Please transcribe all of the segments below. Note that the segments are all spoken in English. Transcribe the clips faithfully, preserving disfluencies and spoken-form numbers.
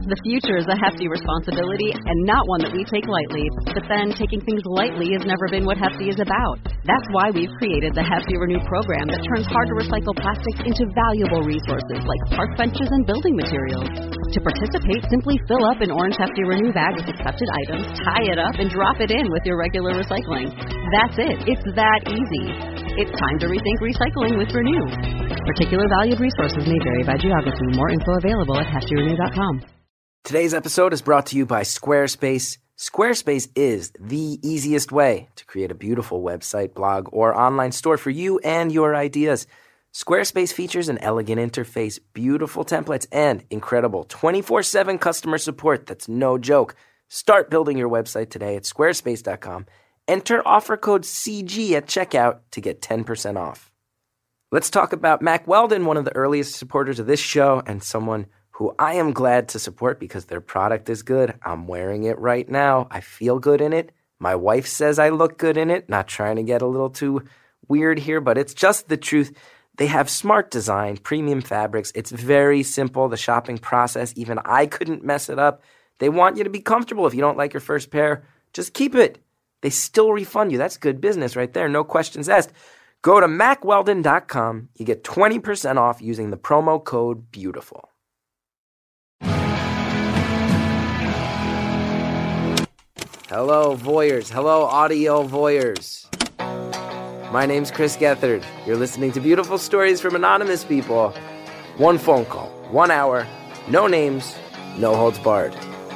The future is a hefty responsibility and not one that we take lightly. But then taking things lightly has never been what Hefty is about. That's why we've created the Hefty Renew program that turns hard-to-recycle plastics into valuable resources like park benches and building materials. To participate, simply fill up an orange Hefty Renew bag with accepted items, tie it up, and drop it in with your regular recycling. That's it. It's that easy. It's time to rethink recycling with Renew. Particular valued resources may vary by geography. More info available at hefty renew dot com. Today's episode is brought to you by Squarespace. Squarespace is the easiest way to create a beautiful website, blog, or online store for you and your ideas. Squarespace features an elegant interface, beautiful templates, and incredible twenty-four seven customer support that's no joke. Start building your website today at squarespace dot com. Enter offer code C G at checkout to get ten percent off. Let's talk about Mack Weldon, one of the earliest supporters of this show and someone who I am glad to support because their product is good. I'm wearing it right now. I feel good in it. My wife says I look good in it. Not trying to get a little too weird here, but it's just the truth. They have smart design, premium fabrics. It's very simple, the shopping process. Even I couldn't mess it up. They want you to be comfortable. If you don't like your first pair, just keep it. They still refund you. That's good business right there. No questions asked. Go to mack weldon dot com. You get twenty percent off using the promo code BEAUTIFUL. Hello, voyeurs. Hello, audio voyeurs. My name's Chris Gethard. You're listening to beautiful stories from anonymous people. One phone call, one hour, no names, no holds barred.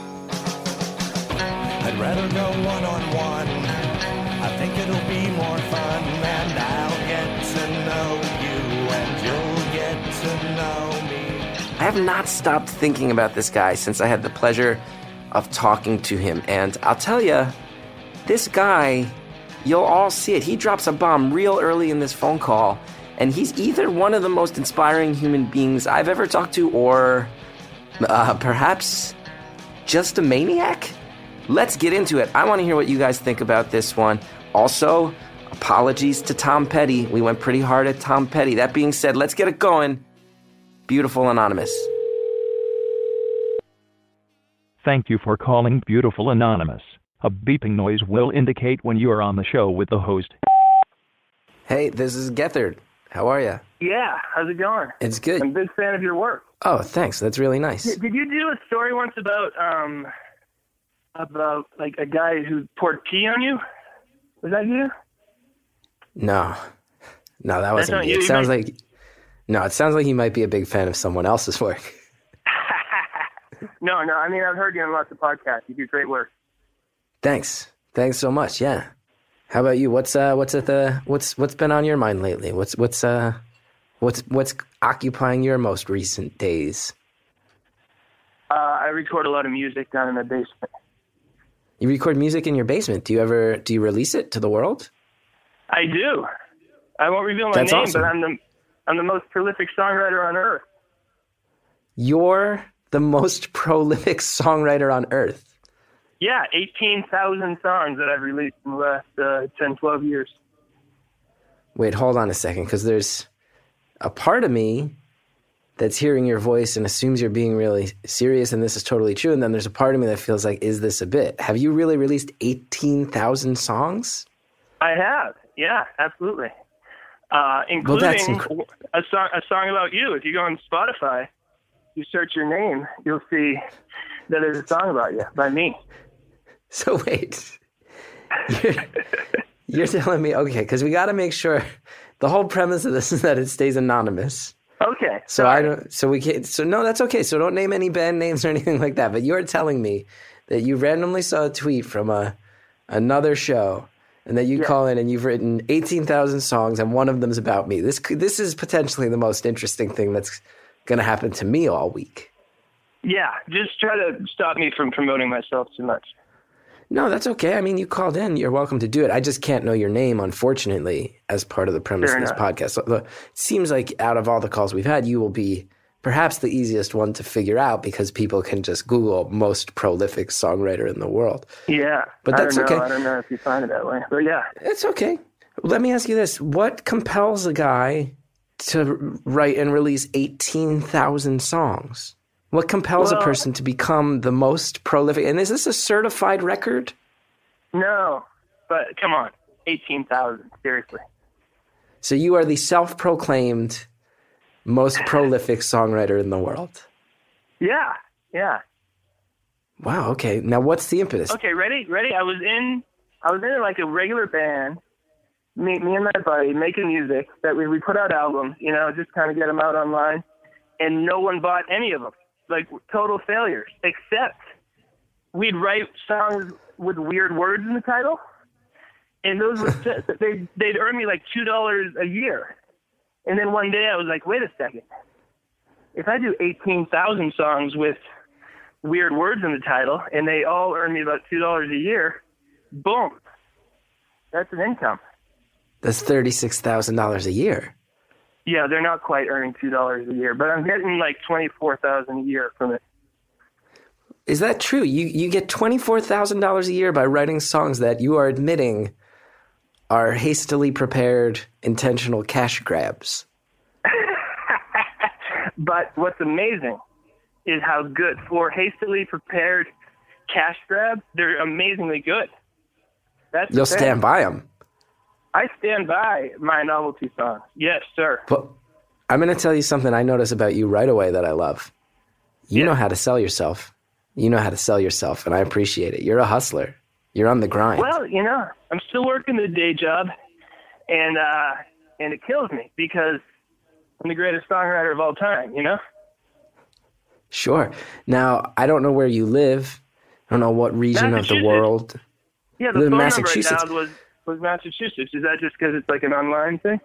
I'd rather go one-on-one. I think it'll be more fun, and I'll get to know you, and you'll get to know me. I have not stopped thinking about this guy since I had the pleasure of talking to him. And I'll tell you, this guy, you'll all see it. He drops a bomb real early in this phone call, and he's either one of the most inspiring human beings I've ever talked to, or uh, perhaps just a maniac? Let's get into it. I want to hear what you guys think about this one. Also, apologies to Tom Petty. We went pretty hard at Tom Petty. That being said, let's get it going. Beautiful Anonymous. Thank you for calling Beautiful Anonymous. A beeping noise will indicate when you are on the show with the host. Hey, this is Gethard. How are you? Yeah, how's it going? It's good. I'm a big fan of your work. Oh, thanks. That's really nice. Did, did you do a story once about, um, about, like, a guy who poured pee on you? Was that you? No. No, that wasn't not me. you. It You sounds might- like... No, it sounds like you might be a big fan of someone else's work. no, no, I mean, I've heard you on lots of podcasts. You do great work. Thanks. Thanks so much. Yeah. How about you? What's uh what's at the what's what's been on your mind lately? What's what's uh what's what's occupying your most recent days? Uh, I record a lot of music down in my basement. You record music in your basement. Do you ever do you release it to the world? I do. I won't reveal my That's name, awesome. but I'm the I'm the most prolific songwriter on earth. You're the most prolific songwriter on earth. Yeah, eighteen thousand songs that I've released in the last uh, ten, twelve years. Wait, hold on a second, because there's a part of me that's hearing your voice and assumes you're being really serious and this is totally true, and then there's a part of me that feels like, is this a bit? Have you really released eighteen thousand songs? I have, yeah, absolutely. Uh, including Well, that's inc- a song, a song about you. If you go on Spotify, you search your name, you'll see that there's a song about you by me. So wait, you're, you're telling me, okay, because we got to make sure the whole premise of this is that it stays anonymous. Okay. So sorry. I don't, so we can't, so no, that's okay. So don't name any band names or anything like that. But you're telling me that you randomly saw a tweet from a, another show and that you Yeah. call in and you've written eighteen thousand songs and one of them's about me. This could, this is potentially the most interesting thing that's going to happen to me all week. Yeah, just try to stop me from promoting myself too much. No, that's okay. I mean, you called in. You're welcome to do it. I just can't know your name, unfortunately, as part of the premise Fair of this enough. podcast. So the, it seems like out of all the calls we've had, you will be perhaps the easiest one to figure out because people can just Google most prolific songwriter in the world. Yeah, But that's I don't know. okay. I don't know if you find it that way, but yeah. It's okay. Let me ask you this. What compels a guy to write and release eighteen thousand songs? What compels Well, a person to become the most prolific? And is this a certified record? No, but come on, eighteen thousand, seriously. So you are the self-proclaimed most prolific songwriter in the world. Yeah, yeah. Wow, okay. Now what's the impetus? Okay, ready? Ready? I was in, I was in like a regular band, me, me and my buddy making music that we, we put out albums, you know, just kind of get them out online, and no one bought any of them. Like total failures, except we'd write songs with weird words in the title, and those would they they'd earn me like two dollars a year. And then one day I was like, wait a second, if I do eighteen thousand songs with weird words in the title, and they all earn me about two dollars a year, boom, that's an income. That's thirty-six thousand dollars a year. Yeah, they're not quite earning two dollars a year, but I'm getting like twenty-four thousand dollars a year from it. Is that true? You you get twenty-four thousand dollars a year by writing songs that you are admitting are hastily prepared, intentional cash grabs. But what's amazing is how good, for hastily prepared cash grabs, they're amazingly good. That's You'll the thing. stand by them. I stand by my novelty songs. Yes, sir. But I'm going to tell you something I notice about you right away that I love. You Yeah. know how to sell yourself. You know how to sell yourself, and I appreciate it. You're a hustler. You're on the grind. Well, you know, I'm still working the day job, and uh, and it kills me because I'm the greatest songwriter of all time, you know? Sure. Now, I don't know where you live. I don't know what region of the Massachusetts. world. Yeah, the Live in phone Massachusetts. number I dialed was, was Massachusetts. Is that just because it's like an online thing?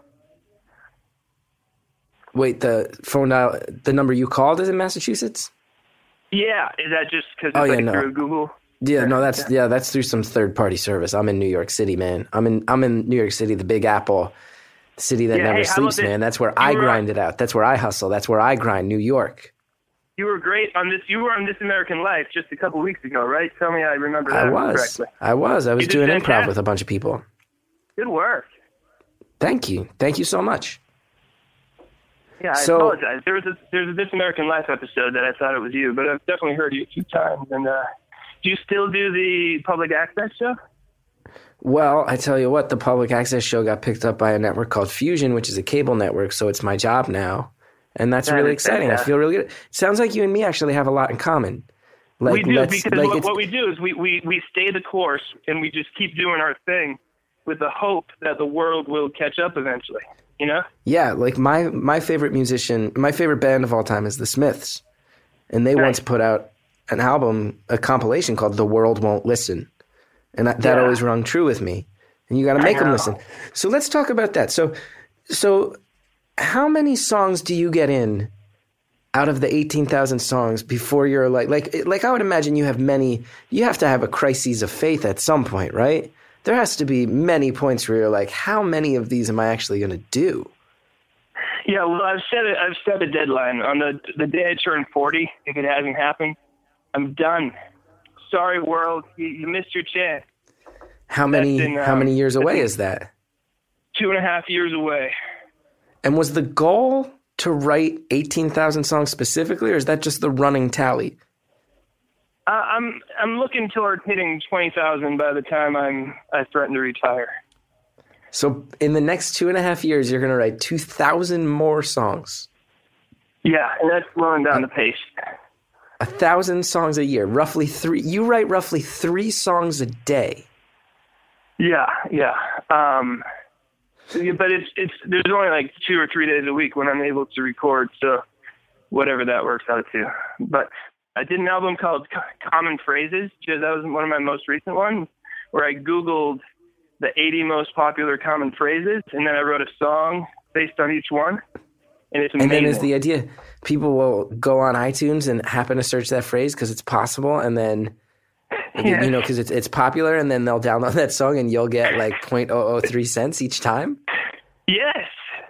Wait, the phone dial, the number you called is in Massachusetts? Yeah, is that just because it's Oh, yeah, like no. through Google? Yeah, no, that's yeah, that's through some third-party service. I'm in New York City, man. I'm in I'm in New York City, the Big Apple, the city that Yeah, never hey, how sleeps, about this? man. That's where You I were- grind it out. That's where I hustle. That's where I grind. New York. You were great on this. You were on This American Life just a couple weeks ago, right? Tell me I remember that I was. correctly. I was. I was You did doing improv fantastic. with a bunch of people. Good work. Thank you. Thank you so much. Yeah, I So- apologize. There was a there's a This American Life episode that I thought it was you, but I've definitely heard you a few times. And uh, do you still do the public access show? Well, I tell you what, the public access show got picked up by a network called Fusion, which is a cable network, so it's my job now. And that's That really is exciting. I fantastic. feel really good. It sounds like you and me actually have a lot in common. Like, we do, let's- because like what, it's- what we do is we, we, we stay the course and we just keep doing our thing with the hope that the world will catch up eventually, you know? Yeah, like my my favorite musician, my favorite band of all time is the Smiths. And they Nice. once put out an album, a compilation called The World Won't Listen. And that, that Yeah. always rung true with me. And you got to make them know. listen. So let's talk about that. So so how many songs do you get in out of the eighteen thousand songs before you're like like like I would imagine you have many, you have to have a crisis of faith at some point, right? There has to be many points where you're like, how many of these am I actually going to do? Yeah, well, I've set a, I've set a deadline on the the day I turn forty. If it hasn't happened, I'm done. Sorry, world, you, you missed your chance. How many in, how um, many years that's away in- is that? Two and a half years away. And was the goal to write eighteen thousand songs specifically, or is that just the running tally? Uh, I'm I'm looking toward hitting twenty thousand by the time I'm I threaten to retire. So in the next two and a half years, you're going to write two thousand more songs. Yeah, and that's slowing down the pace. A thousand songs a year, roughly three. You write roughly three songs a day. Yeah, yeah. Um, yeah, but it's it's there's only like two or three days a week when I'm able to record, so whatever that works out to. But I did an album called C- Common Phrases, because that was one of my most recent ones, where I Googled the eighty most popular common phrases, and then I wrote a song based on each one, and it's amazing. And then is the idea people will go on iTunes and happen to search that phrase because it's possible, and then Yeah. you know because it's it's popular, and then they'll download that song, and you'll get like zero point zero zero three cents each time. Yes.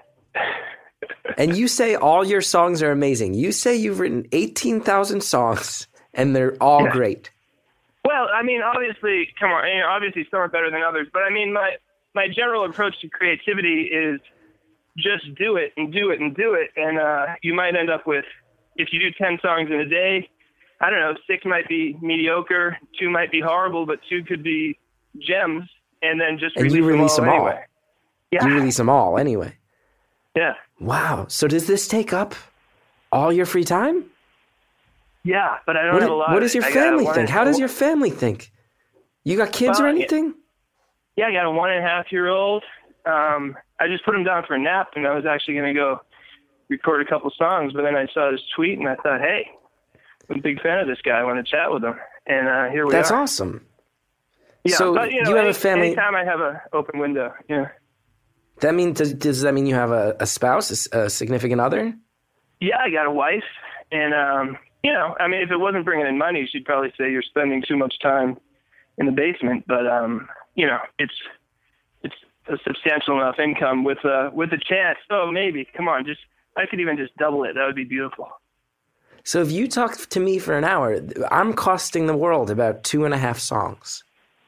And you say all your songs are amazing. You say you've written eighteen thousand songs, and they're all Yeah. great. Well, I mean, obviously, come on, you know, obviously some are better than others, but I mean, my, my general approach to creativity is just do it and do it and do it, and uh, you might end up with if you do ten songs in a day, I don't know, six might be mediocre, two might be horrible, but two could be gems, and then just and release, you release them them all. all. Anyway. Yeah. You release them all anyway. Yeah. Wow. So does this take up all your free time? Yeah, but I don't What, have a lot. what does your I got a family one think? and- How does your family think? You got kids Well, or yeah. anything? Yeah, I got a one and a half year old. Um, I just put him down for a nap, and I was actually going to go record a couple songs, but then I saw this tweet, and I thought, hey, I'm a big fan of this guy. I want to chat with him, and uh, here we That's are. awesome. Yeah, so but, you, know, you have any, a family. Anytime I have an open window, yeah. That mean does, does that mean you have a, a spouse, a, a significant other? Yeah, I got a wife, and um, you know, I mean, if it wasn't bringing in money, she'd probably say you're spending too much time in the basement. But um, you know, it's it's a substantial enough income with uh with a chance. Oh, maybe. Come on, just I could even just double it. That would be beautiful. So if you talk to me for an hour, I'm costing the world about two and a half songs.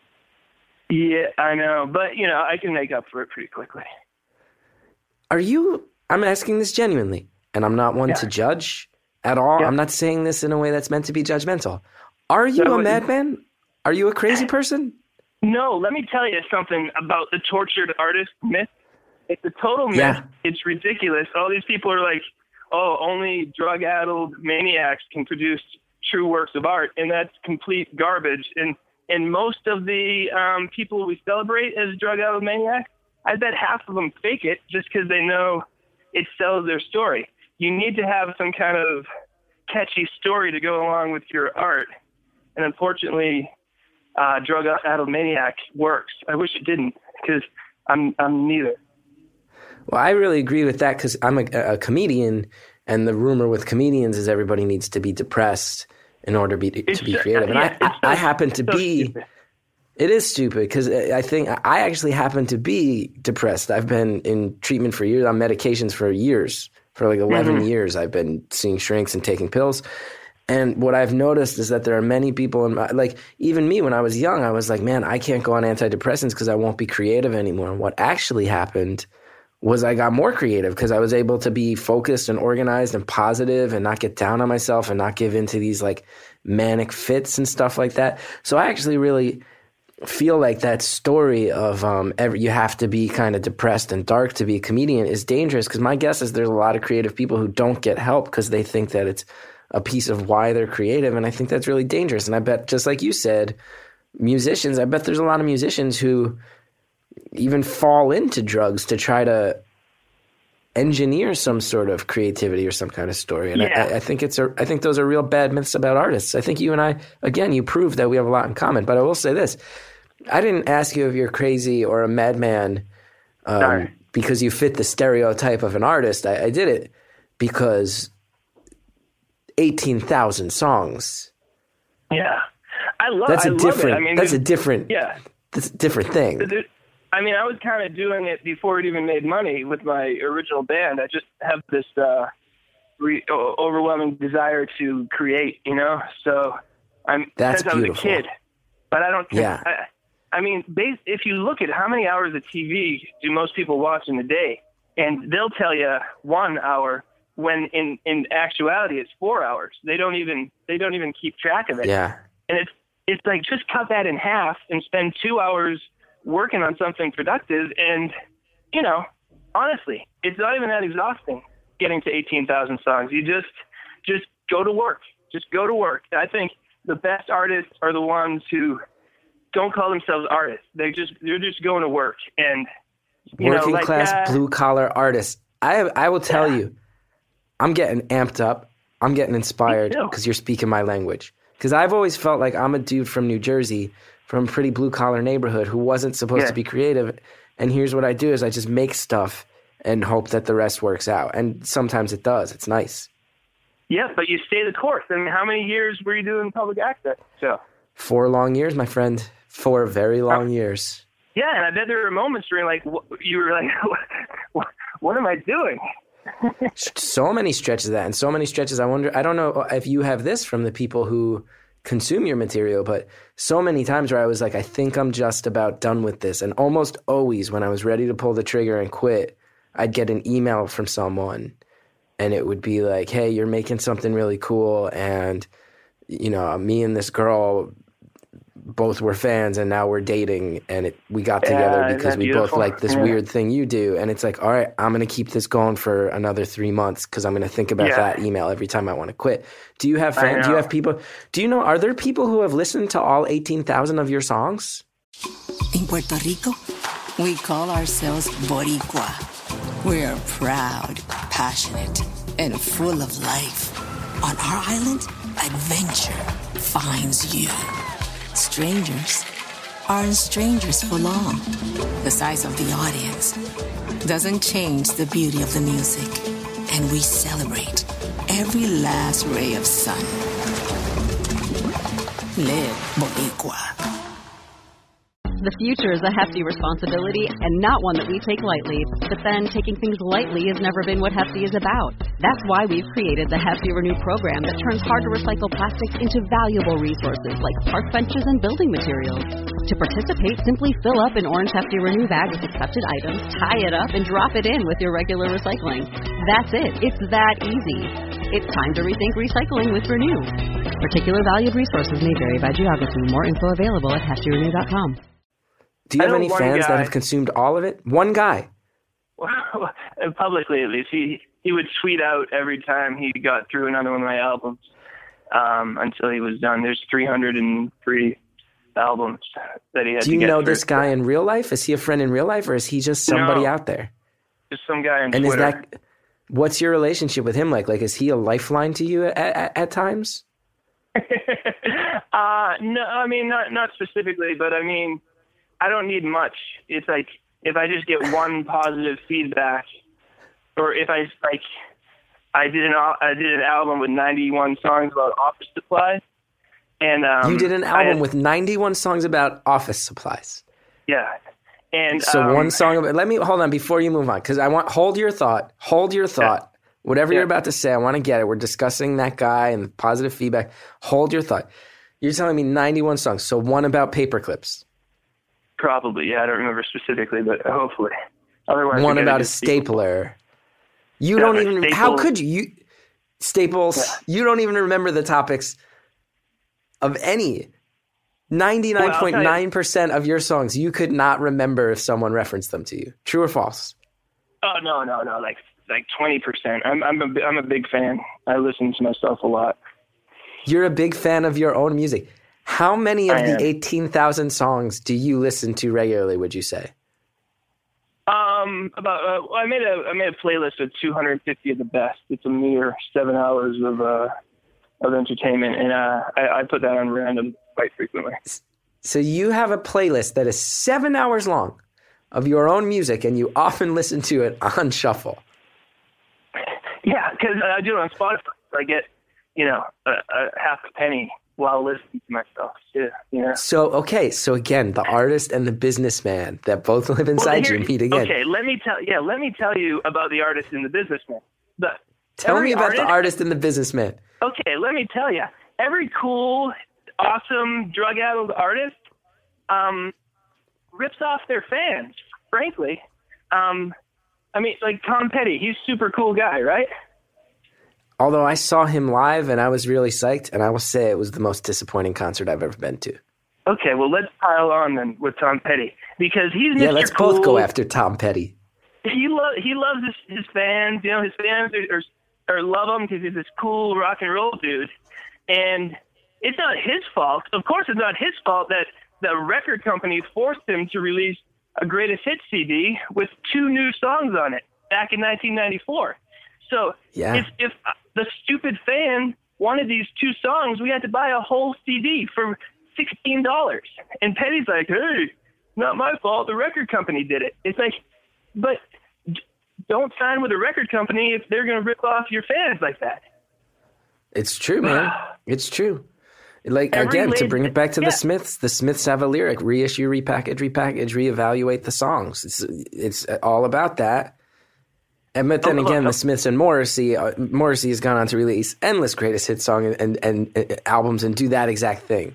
Yeah, I know, but you know, I can make up for it pretty quickly. Are you, I'm asking this genuinely, and I'm not one Yeah. to judge at all. Yeah. I'm not saying this in a way that's meant to be judgmental. Are you That a would- madman? Are you a crazy person? No, let me tell you something about the tortured artist myth. It's a total myth. Yeah. It's ridiculous. All these people are like, oh, only drug-addled maniacs can produce true works of art, and that's complete garbage. And and most of the um, people we celebrate as drug-addled maniacs, I bet half of them fake it just because they know it sells their story. You need to have some kind of catchy story to go along with your art. And unfortunately, uh, drug-addled maniac works. I wish it didn't, because I'm I'm neither. Well, I really agree with that because I'm a, a comedian, and the rumor with comedians is everybody needs to be depressed in order to be, to It's be ju- creative. And yeah, I, it's I, I so- happen to so be, stupid. it is stupid because I think I actually happen to be depressed. I've been in treatment for years, on medications for years. For like eleven Mm-hmm. years, I've been seeing shrinks and taking pills. And what I've noticed is that there are many people in my, like even me when I was young, I was like, man, I can't go on antidepressants because I won't be creative anymore. And what actually happened was I got more creative because I was able to be focused and organized and positive and not get down on myself and not give into these like manic fits and stuff like that. So I actually really feel like that story of um, every, you have to be kind of depressed and dark to be a comedian is dangerous because my guess is there's a lot of creative people who don't get help because they think that it's a piece of why they're creative. And I think that's really dangerous. And I bet, just like you said, musicians, I bet there's a lot of musicians who even fall into drugs to try to engineer some sort of creativity or some kind of story. And Yeah. I, I think it's a, I think those are real bad myths about artists. I think you and I, again, you proved that we have a lot in common. But I will say this: I didn't ask you if you're crazy or a madman um, Sorry. because you fit the stereotype of an artist. I, I did it because eighteen thousand songs. Yeah, I love. That's I a love different. It. I mean, that's a there's- different. yeah. That's a different thing. There- I mean, I was kind of doing it before it even made money with my original band. I just have this uh, re- o- overwhelming desire to create, you know. So I'm That's since I was beautiful. a kid, but I don't. Think, Yeah. I, I mean, bas- if you look at how many hours of T V do most people watch in a day, and they'll tell you one hour when in in actuality it's four hours. They don't even they don't even keep track of it. Yeah. And it's it's like just cut that in half and spend two hours working on something productive. And, you know, honestly, it's not even that exhausting getting to eighteen thousand songs. You just just go to work. Just go to work. I think the best artists are the ones who don't call themselves artists. They just they're just going to work. And you Working know, like class uh, blue collar artists. I I will tell you, I'm getting amped up. I'm getting inspired Me too. because you're speaking my language. Because I've always felt like I'm a dude from New Jersey, from a pretty blue collar neighborhood who wasn't supposed Yeah. to be creative. And here's what I do is I just make stuff and hope that the rest works out. And sometimes it does. It's nice. Yeah, but you stay the course. I mean, how many years were you doing public access? So Four long years, my friend. Four very long years. yeah, and I bet there were moments where you're like, wh- you were like, what, what am I doing? So many stretches of that and so many stretches. I wonder, I don't know if you have this from the people who consume your material, but so many times where I was like, I think I'm just about done with this. And almost always when I was ready to pull the trigger and quit, I'd get an email from someone and it would be like, hey, you're making something really cool, and, you know, me and this girl both were fans, and now we're dating, and it, we got together Yeah, because isn't that we both beautiful? like this Yeah. weird thing you do. And it's like, all right, I'm going to keep this going for another three months because I'm going to think about Yeah. that email every time I want to quit. Do you have I fans? Do you know. have people? Do you know, are there people who have listened to all eighteen thousand of your songs? In Puerto Rico, we call ourselves Boricua. We're proud, passionate, and full of life. On our island, adventure finds you. Strangers aren't strangers for long. The size of the audience doesn't change the beauty of the music, and we celebrate every last ray of sun. Live Boricua. The future is a hefty responsibility and not one that we take lightly. But then taking things lightly has never been what Hefty is about. That's why we've created the Hefty Renew program that turns hard-to-recycle plastics into valuable resources like park benches and building materials. To participate, simply fill up an orange Hefty Renew bag with accepted items, tie it up, and drop it in with your regular recycling. That's it. It's that easy. It's time to rethink recycling with Renew. Particular valued resources may vary by geography. More info available at hefty renew dot com. Do you I have know any one fans guy- that have consumed all of it? One guy. Well, publicly at least, he he would tweet out every time he got through another one of my albums um, until he was done. There's three hundred three albums that he had Do to you get know through. this guy in real life? Is he a friend in real life, or is he just somebody No. out there? Just some guy on And Twitter. is that, what's your relationship with him like? Like, is he a lifeline to you at, at, at times? uh, no, I mean, not not specifically, but I mean, I don't need much. It's like if I just get one positive feedback, or if I like, I did an al- I did an album with ninety-one songs about office supplies, and um, You did an I album had- with ninety-one songs about office supplies. yeah, and So um, one song about, let me, hold on before you move on, because I want, hold your thought, hold your thought. Whatever Yeah. you're about to say, I want to get it. We're discussing that guy and the positive feedback. Hold your thought. You're telling me ninety-one songs, so one about paper clips. Probably, yeah, I don't remember specifically, but hopefully. Otherwise, One we gotta about a just be- stapler. You Yeah, don't but even, how Staples- could you, you Staples, Yeah. you don't even remember the topics of any. ninety-nine point nine percent of your songs, you could not remember if someone referenced them to you. True or false? Oh no, no, no, like like twenty percent. I'm I'm a I'm a big fan. I listen to myself a lot. You're a big fan of your own music. How many of I the am. eighteen thousand songs do you listen to regularly, would you say? Um, about uh, well, I made a I made a playlist of two hundred fifty of the best. It's a mere seven hours of uh of entertainment, and uh, I, I put that on random quite frequently. So you have a playlist that is seven hours long of your own music, and you often listen to it on shuffle. Yeah, because I do it on Spotify. So I get you know a, a half a penny while listening to myself. Yeah, you know. So, okay, so again, the artist and the businessman that both live inside Well, you here- meet again. Okay, let me tell yeah, let me tell you about the artist and the businessman. The, Tell every me about the artist- artist and the businessman. Okay, let me tell you. Every cool, awesome, drug-addled artist um, rips off their fans, frankly. Um, I mean, like Tom Petty, he's a super cool guy, right? Although I saw him live and I was really psyched, and I will say it was the most disappointing concert I've ever been to. Okay, well, let's pile on then with Tom Petty, because he's Yeah, Mister let's Cool. both go after Tom Petty. He, lo- he loves his, his fans. You know, his fans are, are, are love him because he's this cool rock and roll dude. And it's not his fault. Of course, it's not his fault that the record company forced him to release a greatest hits C D with two new songs on it back in nineteen ninety-four. So Yeah. if, if the stupid fan wanted these two songs, we had to buy a whole C D for sixteen dollars. And Petty's like, hey, not my fault. The record company did it. It's like, but d- don't sign with a record company if they're going to rip off your fans like that. It's true, man. It's true. Like, Every again, to lady- bring it back to yeah. the Smiths, the Smiths have a lyric, reissue, repackage, repackage, reevaluate the songs. It's it's all about that. And but then Oh, again, oh, oh. the Smiths and Morrissey, uh, Morrissey has gone on to release endless greatest hit song and, and, and, and albums and do that exact thing.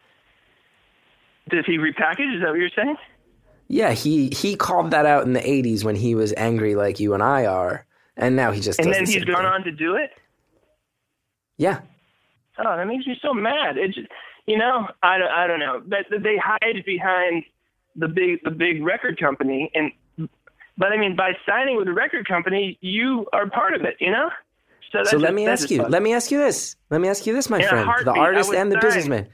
Does he repackage? Is that what you're saying? Yeah, he he called that out in the eighties when he was angry like you and I are. And now he just And does then the he's same gone thing. on to do it? Yeah. Oh, that makes me so mad. It's, you know, I don't, I don't know. But they hide behind the big the big record company, and but I mean, by signing with the record company, you are part of it, you know. So, that's So let just, me ask you. fun. Let me ask you this. Let me ask you this, my In a friend, the heartbeat, artist I would and the sign. businessman.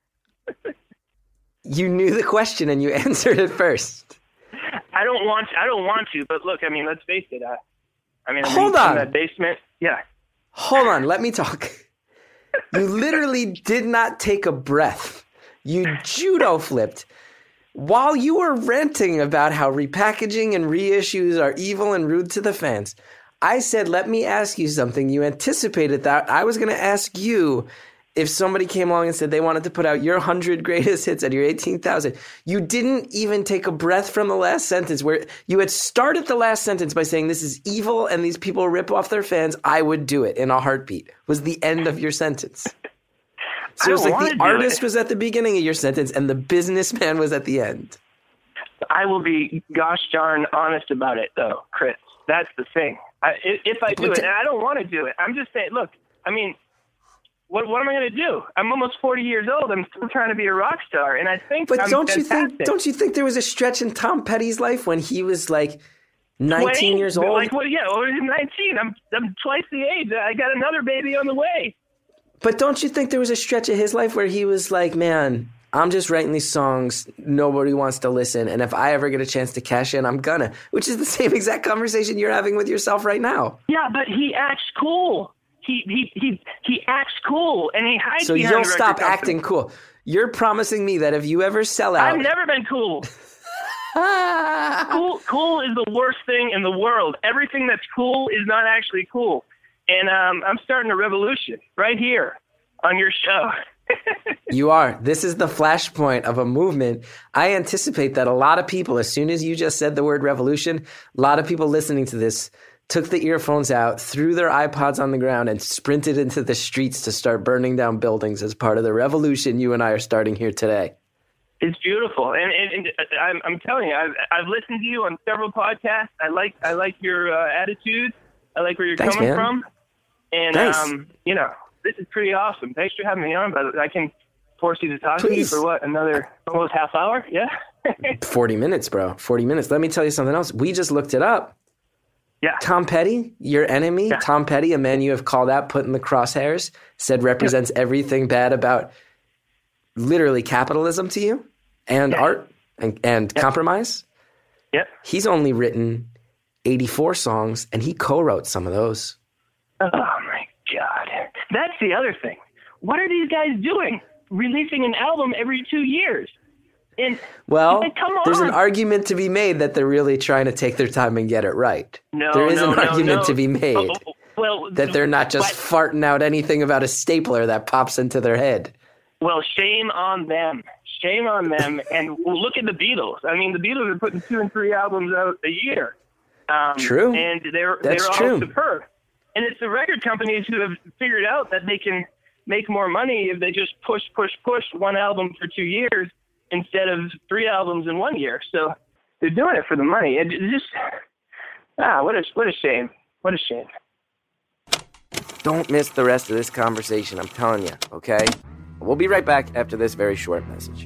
You knew the question and you answered it first. I don't want I don't want to, but look, I mean, let's face it. I, I mean, I'm Hold in, on. in that basement. Yeah. Hold on, let me talk. You literally did not take a breath. You judo flipped. While you were ranting about how repackaging and reissues are evil and rude to the fans, I said, let me ask you something. You anticipated that. I was going to ask you if somebody came along and said they wanted to put out your one hundred greatest hits and your eighteen thousand. You didn't even take a breath from the last sentence where you had started the last sentence by saying this is evil and these people rip off their fans. I would do it in a heartbeat was the end of your sentence. So I it's like wanna the do artist it. was at the beginning of your sentence and the businessman was at the end. I will be gosh darn honest about it, though, Chris. That's the thing. I, if if I do But it, t- and I don't want to do it, I'm just saying, look, I mean, what what am I going to do? I'm almost forty years old. I'm still trying to be a rock star, and I think But I'm don't you fantastic. think don't you think there was a stretch in Tom Petty's life when he was like nineteen twenty? years old? Like, what? Yeah, well, I'm nineteen. I'm I'm twice the age. I got another baby on the way. But don't you think there was a stretch of his life where he was like, man, I'm just writing these songs. Nobody wants to listen. And if I ever get a chance to cash in, I'm gonna. Which is the same exact conversation you're having with yourself right now. Yeah, but he acts cool. He he he he acts cool, and he hides So behind you'll the record stop company. acting cool. You're promising me that if you ever sell out. I've never been cool. Cool, cool is the worst thing in the world. Everything that's cool is not actually cool. And um, I'm starting a revolution right here on your show. You are. This is the flashpoint of a movement. I anticipate that a lot of people, as soon as you just said the word revolution, a lot of people listening to this took the earphones out, threw their iPods on the ground, and sprinted into the streets to start burning down buildings as part of the revolution you and I are starting here today. It's beautiful, and, and, and I'm, I'm telling you, I've, I've listened to you on several podcasts. I like I like your uh, attitude. I like where you're Thanks, coming man. from, and Thanks. um, you know, this is pretty awesome. Thanks for having me on. But I can force you to talk to you Please. for what, another almost half hour? Yeah. forty minutes, bro. forty minutes. Let me tell you something else. We just looked it up. Yeah. Tom Petty, your enemy, Yeah. Tom Petty, a man you have called out, put in the crosshairs, said represents everything bad about literally capitalism to you and Yeah. art and, and compromise. Yep. He's only written eighty-four songs, and he co-wrote some of those. Oh my God. That's the other thing. What are these guys doing? Releasing an album every two years. And Well, like, come there's on. an argument to be made that they're really trying to take their time and get it right. No, there is no, an no, argument no. to be made Oh, oh, well, that they're not just but- farting out anything about a stapler that pops into their head. Well, shame on them. Shame on them. And look at the Beatles. I mean, the Beatles are putting two and three albums out a year. Um, True. And they're That's they're true. all superb. And it's the record companies who have figured out that they can make more money if they just push, push, push one album for two years instead of three albums in one year. So they're doing it for the money. And it's just ah, what a what a shame. What a shame. Don't miss the rest of this conversation, I'm telling you, okay? We'll be right back after this very short message.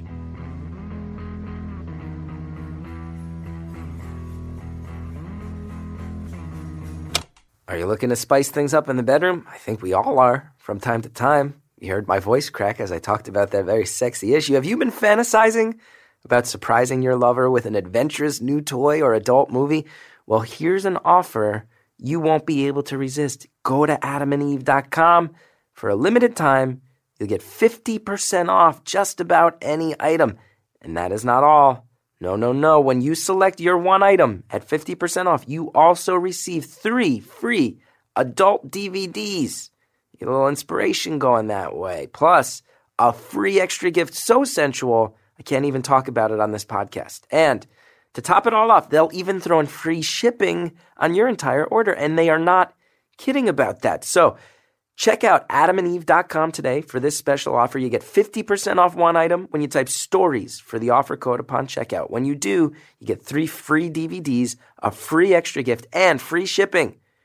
Are you looking to spice things up in the bedroom? I think we all are, from time to time. You heard my voice crack as I talked about that very sexy issue. Have you been fantasizing about surprising your lover with an adventurous new toy or adult movie? Well, here's an offer you won't be able to resist. Go to adam and eve dot com. For a limited time, you'll get fifty percent off just about any item. And that is not all. No, no, no. When you select your one item at fifty percent off, you also receive three free adult D V Ds. You get a little inspiration going that way. Plus, a free extra gift so sensual, I can't even talk about it on this podcast. And to top it all off, they'll even throw in free shipping on your entire order. And they are not kidding about that. So check out adam and eve dot com today for this special offer. You get fifty percent off one item when you type stories for the offer code upon checkout. When you do, you get three free D V Ds, a free extra gift, and free shipping.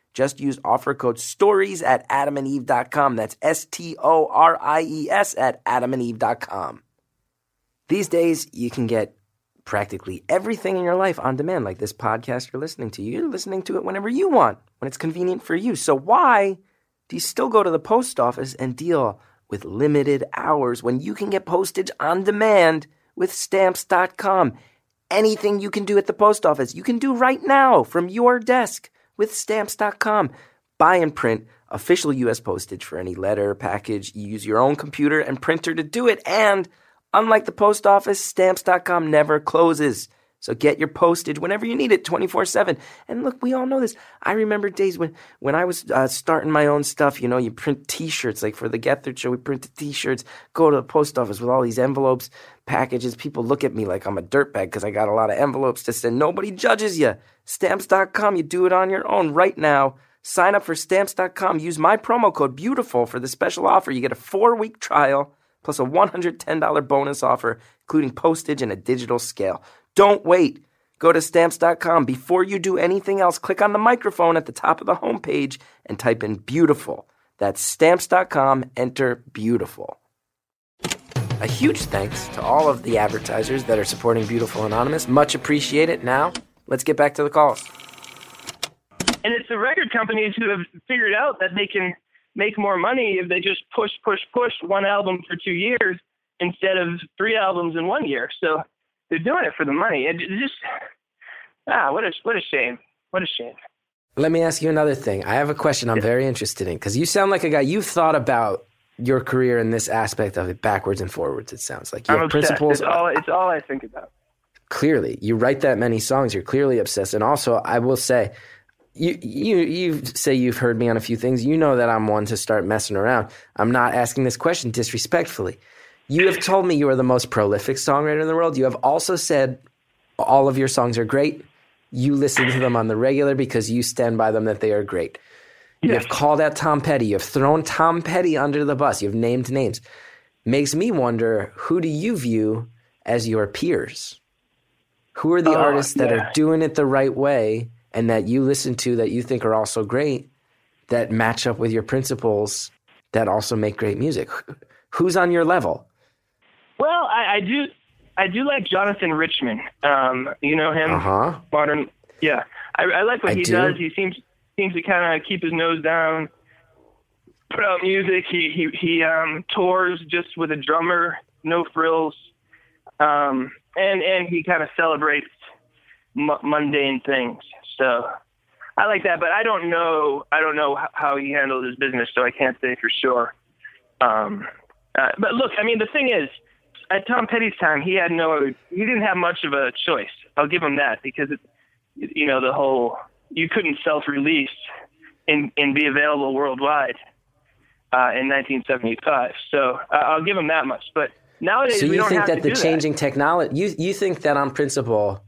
Just use offer code STORIES at adam and eve dot com. That's S T O R I E S at adam and eve dot com. These days, you can get practically everything in your life on demand, like this podcast you're listening to. You're listening to it whenever you want, when it's convenient for you. So why do you still go to the post office and deal with limited hours when you can get postage on demand with Stamps dot com? Anything you can do at the post office, you can do right now from your desk with Stamps dot com. Buy and print official U S postage for any letter, package. You use your own computer and printer to do it. And unlike the post office, Stamps dot com never closes. So get your postage whenever you need it, twenty-four seven. And look, we all know this. I remember days when, when I was uh, starting my own stuff. You know, you print T-shirts. Like for the Gethard Show, we printed T-shirts, go to the post office with all these envelopes, packages. People look at me like I'm a dirtbag because I got a lot of envelopes to send. Nobody judges you. Stamps dot com, you do it on your own right now. Sign up for Stamps dot com. Use my promo code BEAUTIFUL for the special offer. You get a four-week trial plus a one hundred ten dollars bonus offer, including postage and a digital scale. Don't wait. Go to Stamps dot com. Before you do anything else, click on the microphone at the top of the homepage and type in BEAUTIFUL. That's Stamps dot com. Enter BEAUTIFUL. A huge thanks to all of the advertisers that are supporting Beautiful Anonymous. Much appreciated. Now, let's get back to the calls. And it's the record companies who have figured out that they can make more money if they just push, push, push one album for two years instead of three albums in one year. So they're doing it for the money. It just, ah, what a, what a shame. What a shame. Let me ask you another thing. I have a question I'm very interested in because you sound like a guy, you've thought about your career in this aspect of it backwards and forwards, it sounds like. You I'm have obsessed. principles. It's all, it's all I think about. Clearly. You write that many songs. You're clearly obsessed. And also, I will say, you you you say you've heard me on a few things. You know that I'm one to start messing around. I'm not asking this question disrespectfully. You have told me you are the most prolific songwriter in the world. You have also said all of your songs are great. You listen to them on the regular because you stand by them that they are great. You yes. have called out Tom Petty. You have thrown Tom Petty under the bus. You've named names. Makes me wonder, who do you view as your peers? Who are the oh, artists that yeah. are doing it the right way and that you listen to that you think are also great, that match up with your principles, that also make great music? Who's on your level? Well, I, I do I do like Jonathan Richman. Um, you know him? Uh-huh. Modern. Yeah. I, I like what I he do. does. He seems seems to kind of keep his nose down, put out music. He he he um, tours just with a drummer, no frills, um, and and he kind of celebrates m- mundane things. So I like that, but I don't know. I don't know how he handles his business, so I can't say for sure. Um, uh, but look, I mean, the thing is, at Tom Petty's time, he had no, he didn't have much of a choice. I'll give him that because, it, you know, the whole, you couldn't self-release and, and be available worldwide uh, in nineteen seventy-five. So uh, I'll give him that much. But nowadays, so you we don't think have that to the do changing that. technology, you you think that on principle,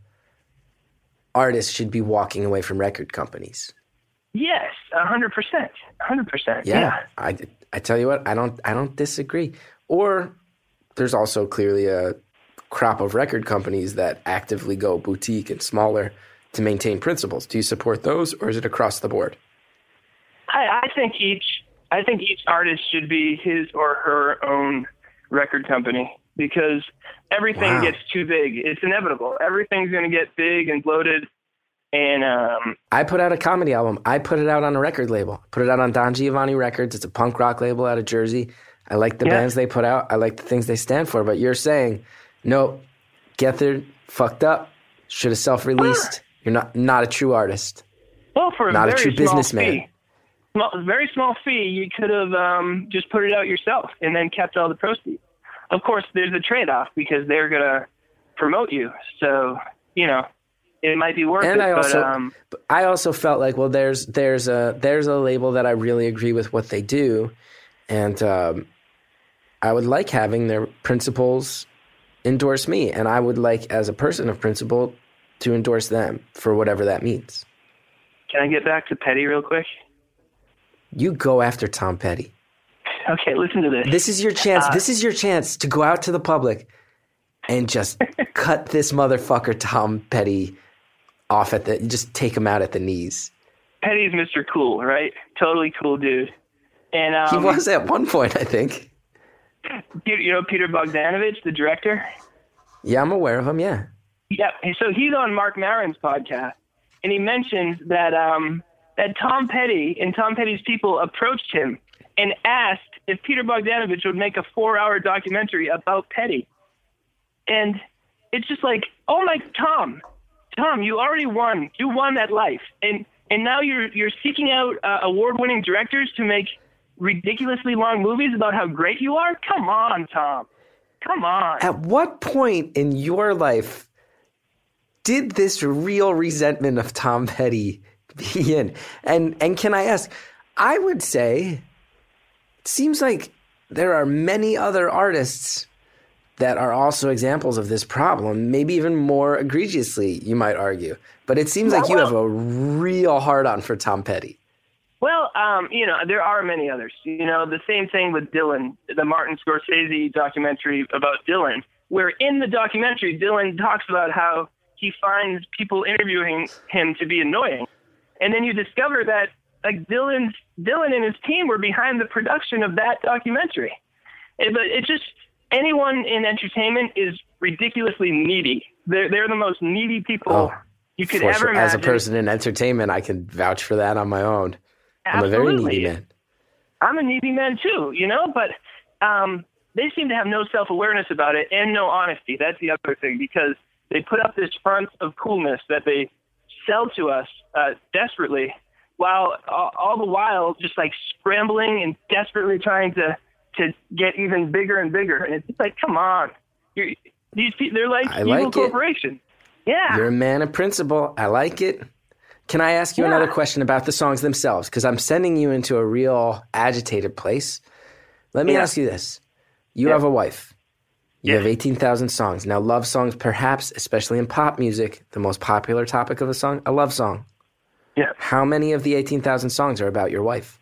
artists should be walking away from record companies? Yes, a hundred percent, a hundred percent. Yeah, yeah. I, I tell you what, I don't I don't disagree. Or there's also clearly a crop of record companies that actively go boutique and smaller to maintain principles. Do you support those, or is it across the board? I, I think each I think each artist should be his or her own record company because everything Wow. gets too big. It's inevitable. Everything's going to get big and bloated. And um, I put out a comedy album. I put it out on a record label. Put it out on Don Giovanni Records. It's a punk rock label out of Jersey. I like the yeah. bands they put out. I like the things they stand for. But you're saying, no, Gethard fucked up. Should have self-released. Sure. You're not not a true artist. Well, for a not very a true small businessman. fee, small, very small fee, you could have um, just put it out yourself and then kept all the proceeds. Of course, there's a trade-off because they're going to promote you. So, you know, it might be worth and it. I also, but, um, I also felt like, well, there's there's a there's a label that I really agree with what they do, and um, I would like having their principles endorse me, and I would like, as a person of principle, to endorse them for whatever that means. Can I get back to Petty real quick? You go after Tom Petty. Okay, listen to this. This is your chance. Uh, this is your chance to go out to the public and just cut this motherfucker Tom Petty off at the, just take him out at the knees. Petty's Mister Cool, right? Totally cool dude. And um, he was at one point, I think. You know Peter Bogdanovich, the director? Yeah, I'm aware of him, yeah. Yeah, so he's on Mark Maron's podcast, and he mentions that um, that Tom Petty and Tom Petty's people approached him and asked if Peter Bogdanovich would make a four-hour documentary about Petty. And it's just like, oh my, Tom, Tom, you already won. You won that life. And and now you're you're seeking out uh, award-winning directors to make ridiculously long movies about how great you are? Come on, Tom. Come on. At what point in your life did this real resentment of Tom Petty begin? And and can I ask, I would say it seems like there are many other artists that are also examples of this problem, maybe even more egregiously, you might argue. But it seems like you have a real hard-on for Tom Petty. Well, um, you know, there are many others. You know, the same thing with Dylan, the Martin Scorsese documentary about Dylan, where in the documentary, Dylan talks about how he finds people interviewing him to be annoying. And then you discover that like Dylan's, Dylan and his team were behind the production of that documentary. It, but it just, anyone in entertainment is ridiculously needy. They're, they're the most needy people oh, you could ever sure. imagine. As a person in entertainment, I can vouch for that on my own. Absolutely. I'm a very needy man. I'm a needy man too, you know, but um, they seem to have no self-awareness about it and no honesty. That's the other thing, because they put up this front of coolness that they sell to us uh, desperately, while all, all the while just like scrambling and desperately trying to, to get even bigger and bigger. And it's just like, come on. You're, these people, they're like I evil like corporations. Yeah. You're a man of principle. I like it. Can I ask you yeah. another question about the songs themselves? Because I'm sending you into a real agitated place. Let me yeah. ask you this. You yeah. have a wife. You yeah. have eighteen thousand songs. Now, love songs, perhaps, especially in pop music, the most popular topic of a song, a love song. Yeah. How many of the eighteen thousand songs are about your wife?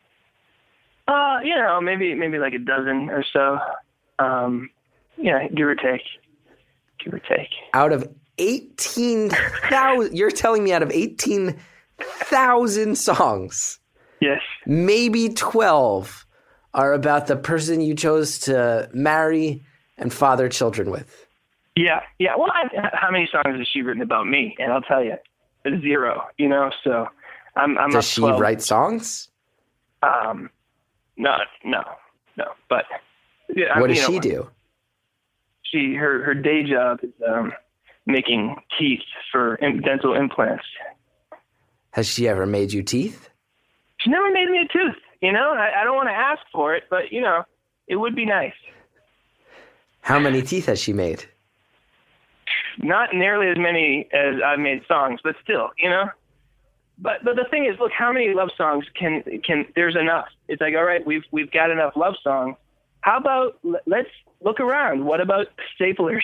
Uh, you know, maybe maybe like a dozen or so. Um, yeah, give or take. Give or take. Out of eighteen thousand, you're telling me out of eighteen thousand songs, yes, maybe twelve are about the person you chose to marry and father children with. Yeah, yeah. Well, I, how many songs has she written about me? And I'll tell you, zero. You know, so I'm. I'm Does she twelve. Write songs? Um, no, no, no. But yeah, what I, does you know, she do? She her her day job is um. making teeth for dental implants. Has she ever made you teeth? She never made me a tooth. You know, I, I don't want to ask for it, but, you know, it would be nice. How many teeth has she made? Not nearly as many as I've made songs, but still, you know. But but the thing is, look, how many love songs can can there's enough. It's like, all right, we've we've got enough love songs. How about let's look around? What about staplers?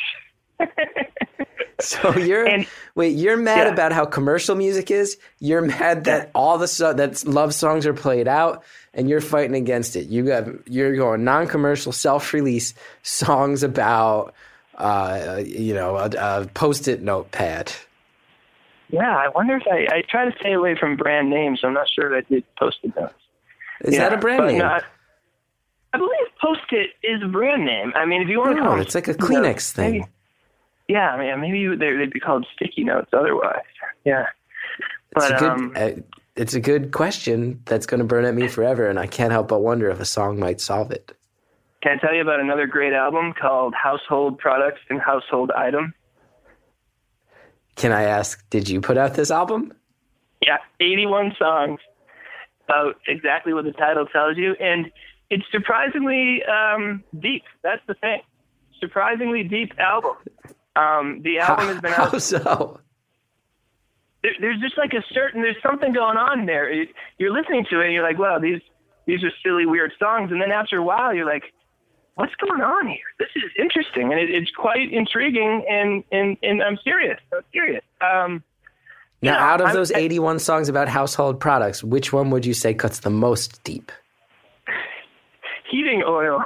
So you're and, wait, you're mad yeah. about how commercial music is? You're mad that all the so, that love songs are played out, and you're fighting against it. You got you're going non-commercial, self-release songs about uh, you know a, a post-it notepad. Yeah, I wonder if I I try to stay away from brand names. So I'm not sure that I did post-it notes. Is yeah, that a brand name? Not, I believe Post-it is a brand name. I mean, if you want to oh, call it, it's like a Kleenex thing. Maybe, yeah, I mean, maybe they'd be called sticky notes otherwise. Yeah, it's but a good, um, uh, it's a good question that's going to burn at me forever, and I can't help but wonder if a song might solve it. Can I tell you about another great album called Household Products and Household Item? Can I ask, did you put out this album? Yeah, eighty-one songs, about exactly what the title tells you, and it's surprisingly um, deep. That's the thing. Surprisingly deep album. Um, the album how, has been how out. How so? There, there's just like a certain, there's something going on there. It, you're listening to it and you're like, wow, these these are silly, weird songs. And then after a while, you're like, what's going on here? This is interesting. And it, it's quite intriguing. And, and, and I'm serious. I'm serious. Um, now, know, out of I'm, those eighty-one songs about household products, which one would you say cuts the most deep? Heating oil.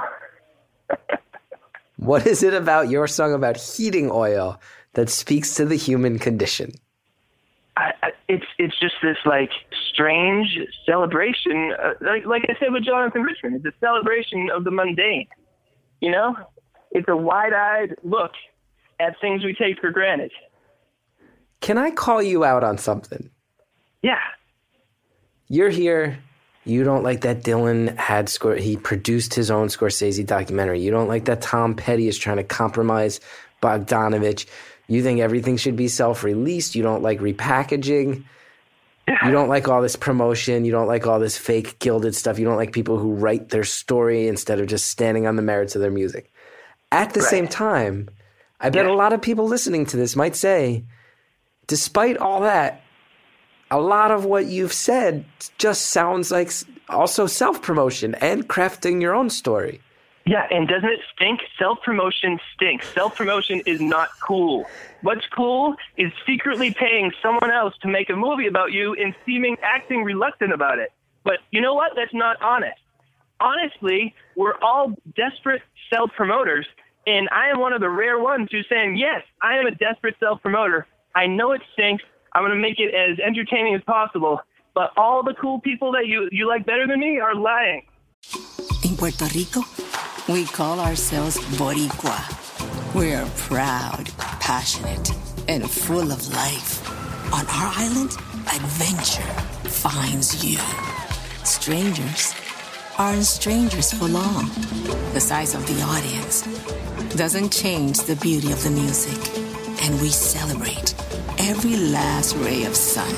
What is it about your song about heating oil that speaks to the human condition? I, I, it's it's just this like strange celebration. Uh, like, like I said with Jonathan Richman, it's a celebration of the mundane. You know, it's a wide-eyed look at things we take for granted. Can I call you out on something? Yeah. You're here. You don't like that Dylan had score. He produced his own Scorsese documentary. You don't like that Tom Petty is trying to compromise Bogdanovich. You think everything should be self-released. You don't like repackaging. You don't like all this promotion. You don't like all this fake gilded stuff. You don't like people who write their story instead of just standing on the merits of their music. At the right. same time, I bet yeah. a lot of people listening to this might say, despite all that, a lot of what you've said just sounds like also self-promotion and crafting your own story. Yeah, and doesn't it stink? Self-promotion stinks. Self-promotion is not cool. What's cool is secretly paying someone else to make a movie about you and seeming acting reluctant about it. But you know what? That's not honest. Honestly, we're all desperate self-promoters, and I am one of the rare ones who's saying, yes, I am a desperate self-promoter. I know it stinks. I'm going to make it as entertaining as possible. But all the cool people that you, you like better than me are lying. In Puerto Rico, we call ourselves Boricua. We're proud, passionate, and full of life. On our island, adventure finds you. Strangers aren't strangers for long. The size of the audience doesn't change the beauty of the music. And we celebrate every last ray of sun.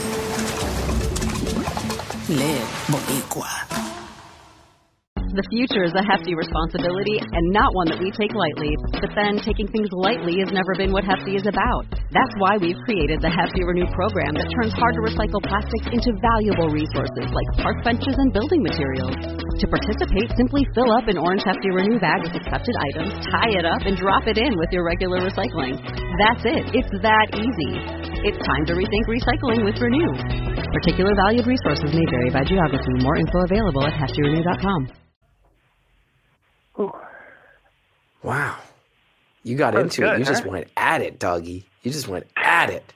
Live Boricua. The future is a hefty responsibility and not one that we take lightly. But then taking things lightly has never been what Hefty is about. That's why we've created the Hefty Renew program that turns hard-to-recycle plastics into valuable resources like park benches and building materials. To participate, simply fill up an orange Hefty Renew bag with accepted items, tie it up, and drop it in with your regular recycling. That's it. It's that easy. It's time to rethink recycling with Renew. Particular valued resources may vary by geography. More info available at hefty renew dot com. Ooh. Wow. You got into good, it. You huh? just went at it, doggy. You just went at it.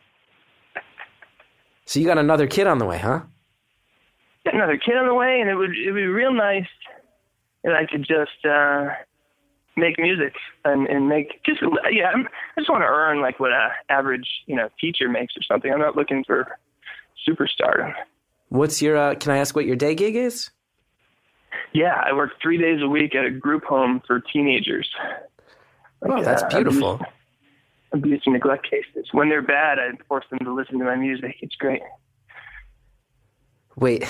So you got another kid on the way, huh? Got another kid on the way, and it would it would be real nice if I could just uh, make music and, and make just yeah. I'm, I just want to earn like what a average you know teacher makes or something. I'm not looking for superstardom. What's your? Uh, can I ask what your day gig is? Yeah, I work three days a week at a group home for teenagers. Like, oh, that's uh, beautiful. Abuse, abuse and neglect cases. When they're bad, I force them to listen to my music. It's great. Wait.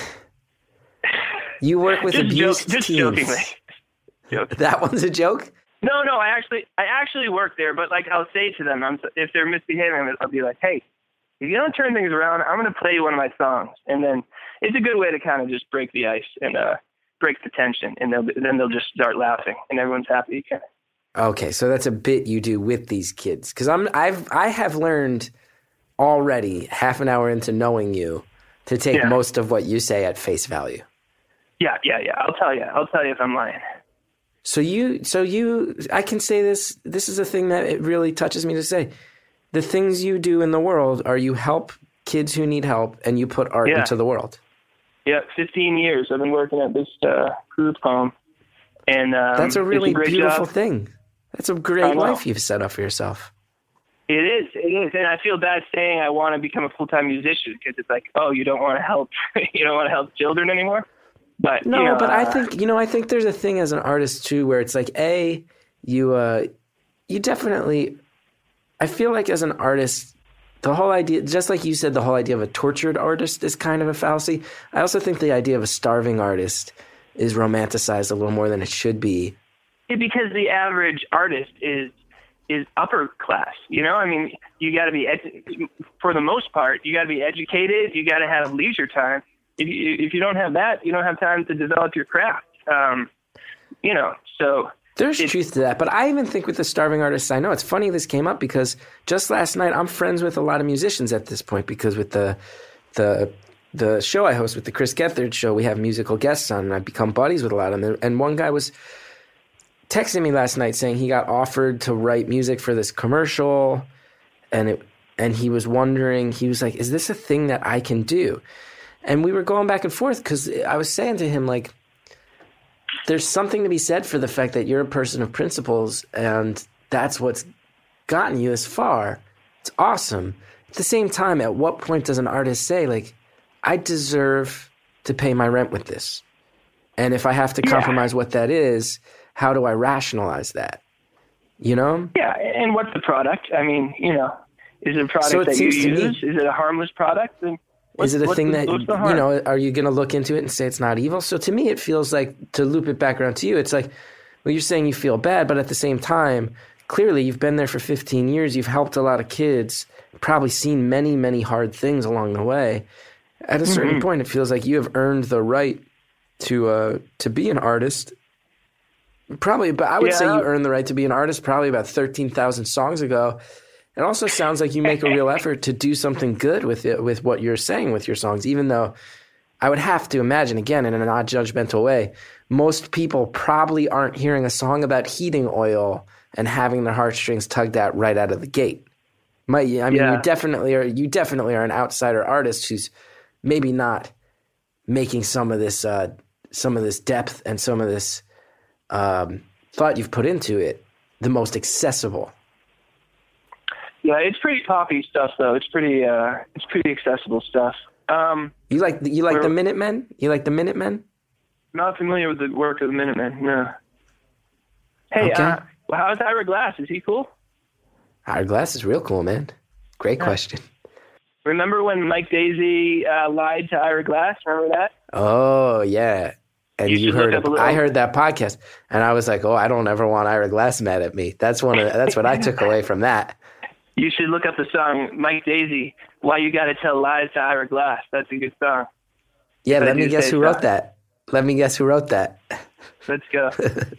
You work with just abused joke, just teens. Jokingly. Joke. That one's a joke? No, no, I actually I actually work there, but like I'll say to them, I'm, if they're misbehaving, I'll be like, hey, if you don't turn things around, I'm going to play you one of my songs. And then it's a good way to kind of just break the ice and uh, break the tension, and they'll then they'll just start laughing, and everyone's happy again. Okay, so that's a bit you do with these kids, because I'm I've I have learned already half an hour into knowing you to take yeah. most of what you say at face value. Yeah, yeah, yeah. I'll tell you. I'll tell you if I'm lying. So you, so you, I can say this. This is a thing that it really touches me to say. The things you do in the world are you help kids who need help, and you put art yeah. into the world. Yeah, fifteen years I've been working at this uh, group home, and um, that's a really it's a beautiful job. thing. That's a great life you've set up for yourself. It is, it is, and I feel bad saying I want to become a full-time musician because it's like, oh, you don't want to help, you don't want to help children anymore. But no, you know, but I uh, think you know, I think there's a thing as an artist too, where it's like, a, you, uh, you definitely, I feel like as an artist, the whole idea, just like you said, the whole idea of a tortured artist is kind of a fallacy. I also think the idea of a starving artist is romanticized a little more than it should be. Yeah, because the average artist is is upper class. You know, I mean, you got to be edu- for the most part, you got to be educated. You got to have leisure time. If you, if you don't have that, you don't have time to develop your craft. Um, you know, so there's truth to that. But I even think with the starving artists I know, it's funny this came up because just last night I'm friends with a lot of musicians at this point because with the the the show I host with the Chris Gethard show, we have musical guests on, and I've become buddies with a lot of them. And one guy was texting me last night saying he got offered to write music for this commercial, and it and he was wondering, he was like, is this a thing that I can do? And we were going back and forth because I was saying to him, like, there's something to be said for the fact that you're a person of principles, and that's what's gotten you this far. It's awesome. At the same time, at what point does an artist say, like, I deserve to pay my rent with this? And if I have to compromise yeah. what that is, how do I rationalize that? You know? Yeah, and what's the product? I mean, you know, is it a product so it that you to use? Me, is it a harmless product? And is it a thing the, that, you know, are you going to look into it and say it's not evil? So to me, it feels like, to loop it back around to you, it's like, well, you're saying you feel bad, but at the same time, clearly you've been there for fifteen years. You've helped a lot of kids, probably seen many, many hard things along the way. At a certain mm-hmm. point, it feels like you have earned the right to uh, to be an artist. Probably, but I would yeah. say you earned the right to be an artist probably about thirteen thousand songs ago. It also sounds like you make a real effort to do something good with it, with what you're saying with your songs, even though I would have to imagine, again, in a non-judgmental way, most people probably aren't hearing a song about heating oil and having their heartstrings tugged at right out of the gate. My, I mean, yeah. you definitely are. You definitely are an outsider artist who's maybe not making some of this, uh, some of this depth and some of this um, thought you've put into it the most accessible. Yeah, it's pretty poppy stuff, though. It's pretty, uh, it's pretty accessible stuff. Um, you like you like the Minutemen? You like the Minutemen? Not familiar with the work of the Minutemen. No. Hey, okay. uh, well, how's Ira Glass? Is he cool? Ira Glass is real cool, man. Great yeah. question. Remember when Mike Daisey uh, lied to Ira Glass? Remember that? Oh yeah. And you, you heard it. I heard that podcast, and I was like, "Oh, I don't ever want Ira Glass mad at me." That's one. Of, that's what I took away from that. You should look up the song Mike Daisey, "Why You Gotta Tell Lies to Ira Glass." That's a good song. Yeah, let me guess who wrote that. Let me guess who wrote that. Let's go.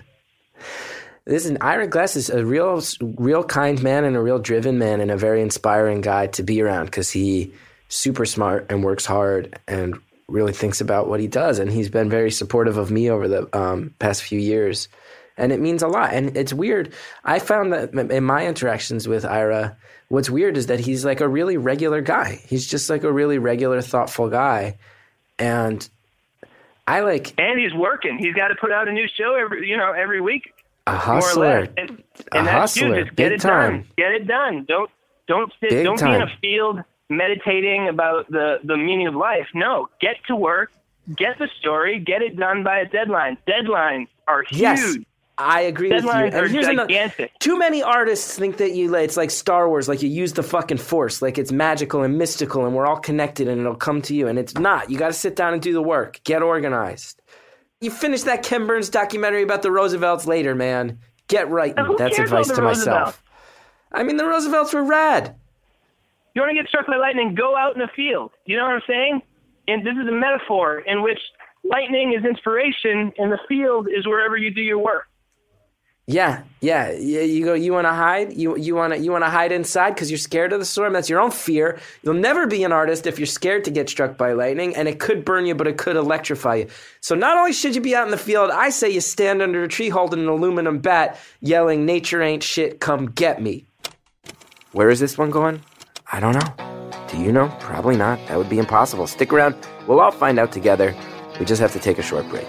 Listen, Ira Glass is a real, real kind man and a real driven man and a very inspiring guy to be around because he's super smart and works hard and really thinks about what he does. And he's been very supportive of me over the um, past few years. And it means a lot. And it's weird. I found that in my interactions with Ira, what's weird is that he's like a really regular guy. He's just like a really regular, thoughtful guy. And I like... And he's working. He's got to put out a new show every, you know, every week. A hustler. And, and a that's hustler. You. Just get Big it time. done. Get it done. Don't don't sit, Big don't time. be in a field meditating about the, the meaning of life. No, get to work, get the story, get it done by a deadline. Deadlines are huge. Yes. I agree with you. Deadlines are And here's another, gigantic. too many artists think that you it's like Star Wars, like you use the fucking Force, like it's magical and mystical and we're all connected and it'll come to you. And it's not. You got to sit down and do the work. Get organized. You finish that Ken Burns documentary about the Roosevelts later, man. Get right. That's advice to myself. I mean, the Roosevelts were rad. You want to get struck by lightning, go out in a field. You know what I'm saying? And this is a metaphor in which lightning is inspiration and the field is wherever you do your work. Yeah, yeah. You go. You want to hide. You you want to you want to hide inside because you're scared of the storm. That's your own fear. You'll never be an artist if you're scared to get struck by lightning, and it could burn you, but it could electrify you. So not only should you be out in the field, I say you stand under a tree holding an aluminum bat, yelling, "Nature ain't shit. Come get me." Where is this one going? I don't know. Do you know? Probably not. That would be impossible. Stick around. We'll all find out together. We just have to take a short break.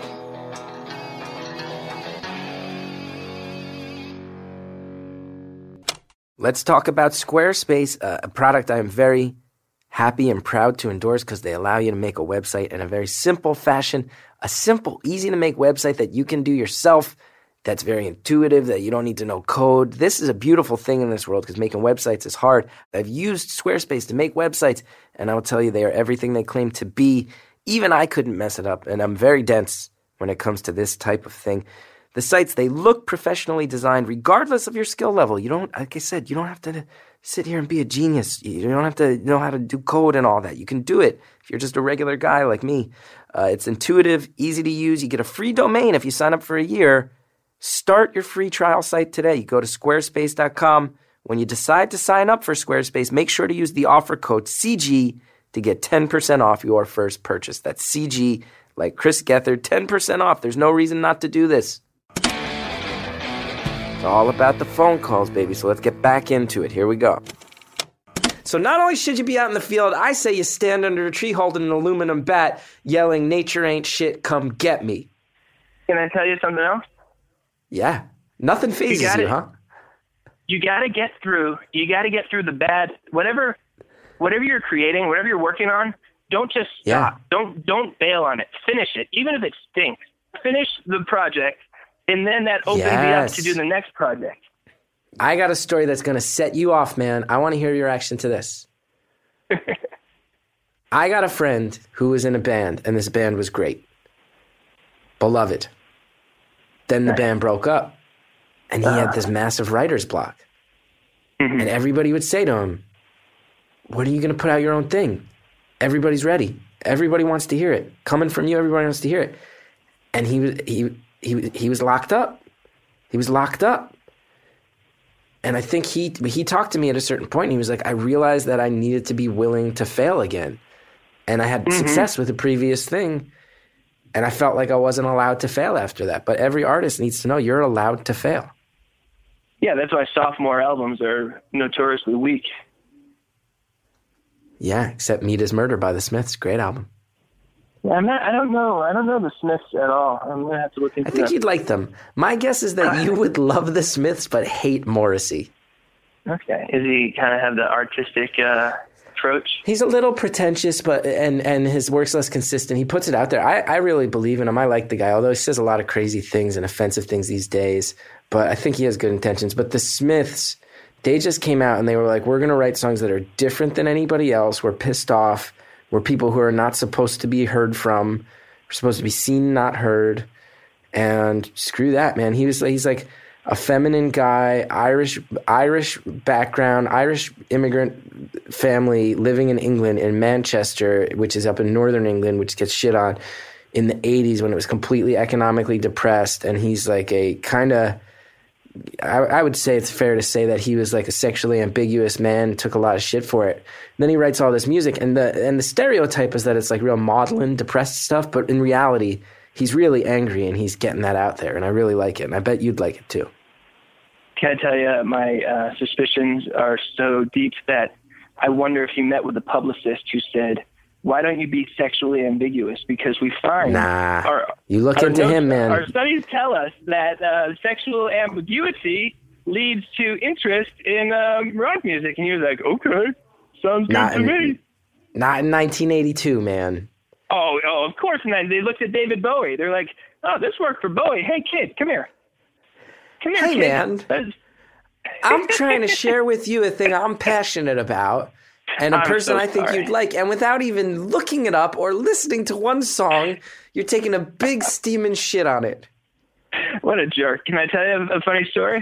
Let's talk about Squarespace, uh, a product I am very happy and proud to endorse because they allow you to make a website in a very simple fashion, a simple, easy-to-make website that you can do yourself, that's very intuitive, that you don't need to know code. This is a beautiful thing in this world because making websites is hard. I've used Squarespace to make websites, and I will tell you they are everything they claim to be. Even I couldn't mess it up, and I'm very dense when it comes to this type of thing. The sites, they look professionally designed regardless of your skill level. You don't, like I said, you don't have to sit here and be a genius. You don't have to know how to do code and all that. You can do it if you're just a regular guy like me. Uh, it's intuitive, easy to use. You get a free domain if you sign up for a year. Start your free trial site today. You go to squarespace dot com. When you decide to sign up for Squarespace, make sure to use the offer code C G to get ten percent off your first purchase. That's C G, like Chris Gethard, ten percent off. There's no reason not to do this. It's all about the phone calls, baby, so let's get back into it. Here we go. So not only should you be out in the field, I say you stand under a tree holding an aluminum bat, yelling, "Nature ain't shit, come get me." Can I tell you something else? Yeah. Nothing phases you, you, you huh? You got to get through. You got to get through the bad. Whatever, whatever you're creating, whatever you're working on, don't just stop. Yeah. Don't don't bail on it. Finish it, even if it stinks. Finish the project, and then that opens Yes. you up to do the next project. I got a story that's going to set you off, man. I want to hear your reaction to this. I got a friend who was in a band, and this band was great. Beloved. Then the band broke up, and he had this massive writer's block. Mm-hmm. And everybody would say to him, "When are you going to put out your own thing? Everybody's ready. Everybody wants to hear it. Coming from you, everybody wants to hear it." And he was he he he was locked up. He was locked up. And I think he he talked to me at a certain point, and he was like, "I realized that I needed to be willing to fail again." And I had Mm-hmm. success with the previous thing, and I felt like I wasn't allowed to fail after that. But every artist needs to know you're allowed to fail. Yeah, that's why sophomore albums are notoriously weak. Yeah, except Meat is Murder by the Smiths. Great album. Yeah, I'm not, I don't know. I don't know the Smiths at all. I'm going to have to look into I think that. you'd like them. My guess is that you would love the Smiths but hate Morrissey. Okay. Is he kind of have the artistic uh, approach? He's a little pretentious, but and and his work's less consistent. He puts it out there. I, I really believe in him. I like the guy, although he says a lot of crazy things and offensive things these days. But I think he has good intentions. But the Smiths, they just came out and they were like, we're going to write songs that are different than anybody else. We're pissed off. We're people who are not supposed to be heard from. We're supposed to be seen, not heard. And screw that, man. He was he's like a feminine guy, Irish Irish background, Irish immigrant family living in England, in Manchester, which is up in northern England, which gets shit on in the eighties when it was completely economically depressed. And he's like a kind of, I, I would say it's fair to say that he was like a sexually ambiguous man, took a lot of shit for it. And then he writes all this music, and the and the stereotype is that it's like real maudlin, depressed stuff, but in reality, he's really angry and he's getting that out there, and I really like it, and I bet you'd like it too. Can I tell you, my uh, suspicions are so deep that I wonder if you met with a publicist who said, why don't you be sexually ambiguous? Because we find Nah, our, you look our into notes, him, man. Our studies tell us that uh, sexual ambiguity leads to interest in um, rock music. And he was like, okay, sounds good Not to in- me. Not in nineteen eighty-two, man. Oh, oh, of course. And then they looked at David Bowie. They're like, oh, this worked for Bowie. Hey, kid, come here. Come here, Hey, kid. man. That's- I'm trying to share with you a thing I'm passionate about and a I'm person so I think sorry. you'd like. And without even looking it up or listening to one song, you're taking a big steaming shit on it. What a jerk. Can I tell you a, a funny story?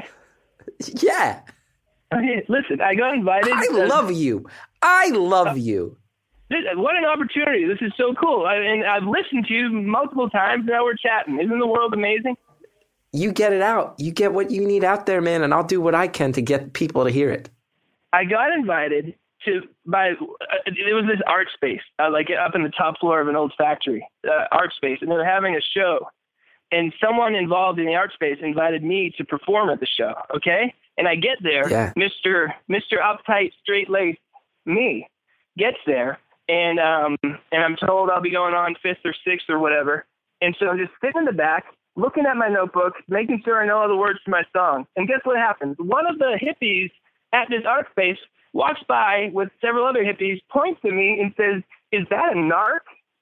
Yeah. Okay, listen, I got invited. I to- love you. I love you. This, what an opportunity. This is so cool. I, and I've listened to you multiple times. Now we're chatting. Isn't the world amazing? You get it out. You get what you need out there, man, and I'll do what I can to get people to hear it. I got invited to by, uh, it was this art space, uh, like up in the top floor of an old factory, uh, art space, and they were having a show. And someone involved in the art space invited me to perform at the show, okay? And I get there, Yeah. Mister Mister uptight, straight-laced me gets there, and um, and I'm told I'll be going on fifth or sixth or whatever. And so I'm just sitting in the back, looking at my notebook, making sure I know all the words to my song. And guess what happens? One of the hippies at this art space walks by with several other hippies, points at me and says, "Is that a narc?"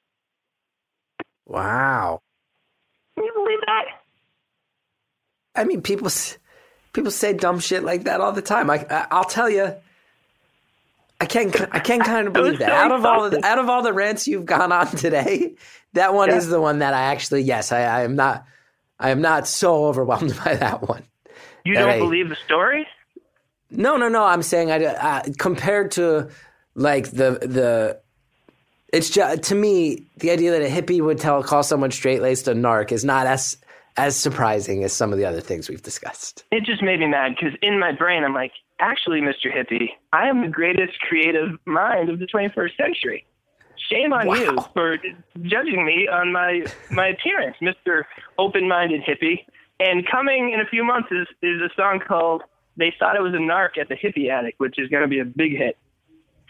Wow. Can you believe that? I mean, people s- people say dumb shit like that all the time. I, I I'll tell you, I can I can kind of It was believe that. so Out of all the, exhausting. out of all the rants you've gone on today, that one Yeah. is the one that I actually yes, I, I am not I am not so overwhelmed by that one. You That don't I- believe the story? No, no, no. I'm saying I uh, compared to like the the. It's just to me the idea that a hippie would tell call someone straight laced a narc is not as as surprising as some of the other things we've discussed. It just made me mad because in my brain I'm like, actually, Mister Hippie, I am the greatest creative mind of the twenty-first century. Shame on Wow. you for judging me on my my appearance, Mister Open-minded Hippie. And coming in a few months is, is a song called "They Thought It Was a Narc at the Hippie Attic," which is going to be a big hit.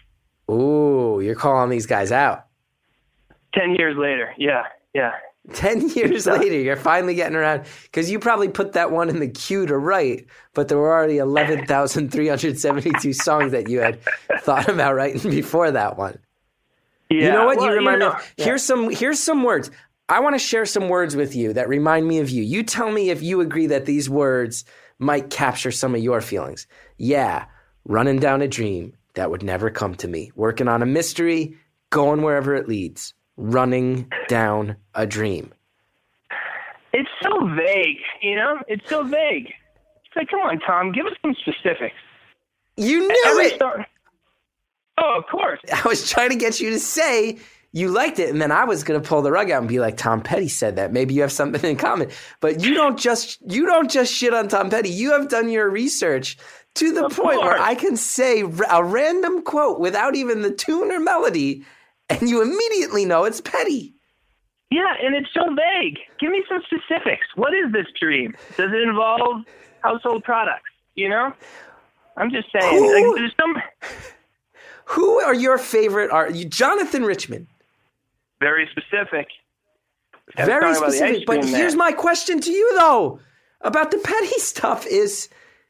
Ooh, you're calling these guys out. Ten years later, yeah, yeah. Ten years later, you're finally getting around, because you probably put that one in the queue to write, but there were already eleven thousand three hundred seventy-two songs that you had thought about writing before that one. Yeah, you know what? well, you remind you know, me of, yeah. here's some, here's some words. I want to share some words with you that remind me of you. You tell me if you agree that these words might capture some of your feelings. Yeah, running down a dream that would never come to me. Working on a mystery, going wherever it leads. Running down a dream. It's so vague, you know? It's so vague. It's like, come on, Tom, give us some specifics. You knew Every it! song- Oh, of course. I was trying to get you to say you liked it, and then I was going to pull the rug out and be like, Tom Petty said that. Maybe you have something in common. But you don't just you don't just shit on Tom Petty. You have done your research to the Of point course. where I can say a random quote without even the tune or melody, and you immediately know it's Petty. Yeah, and it's so vague. Give me some specifics. What is this dream? Does it involve household products? You know? I'm just saying. Who- Like, there's some Who are your favorite art? Jonathan Richman. very specific. Gotta Very talk about the specific. ice But cream here's there. my question to you, though, about the Petty stuff is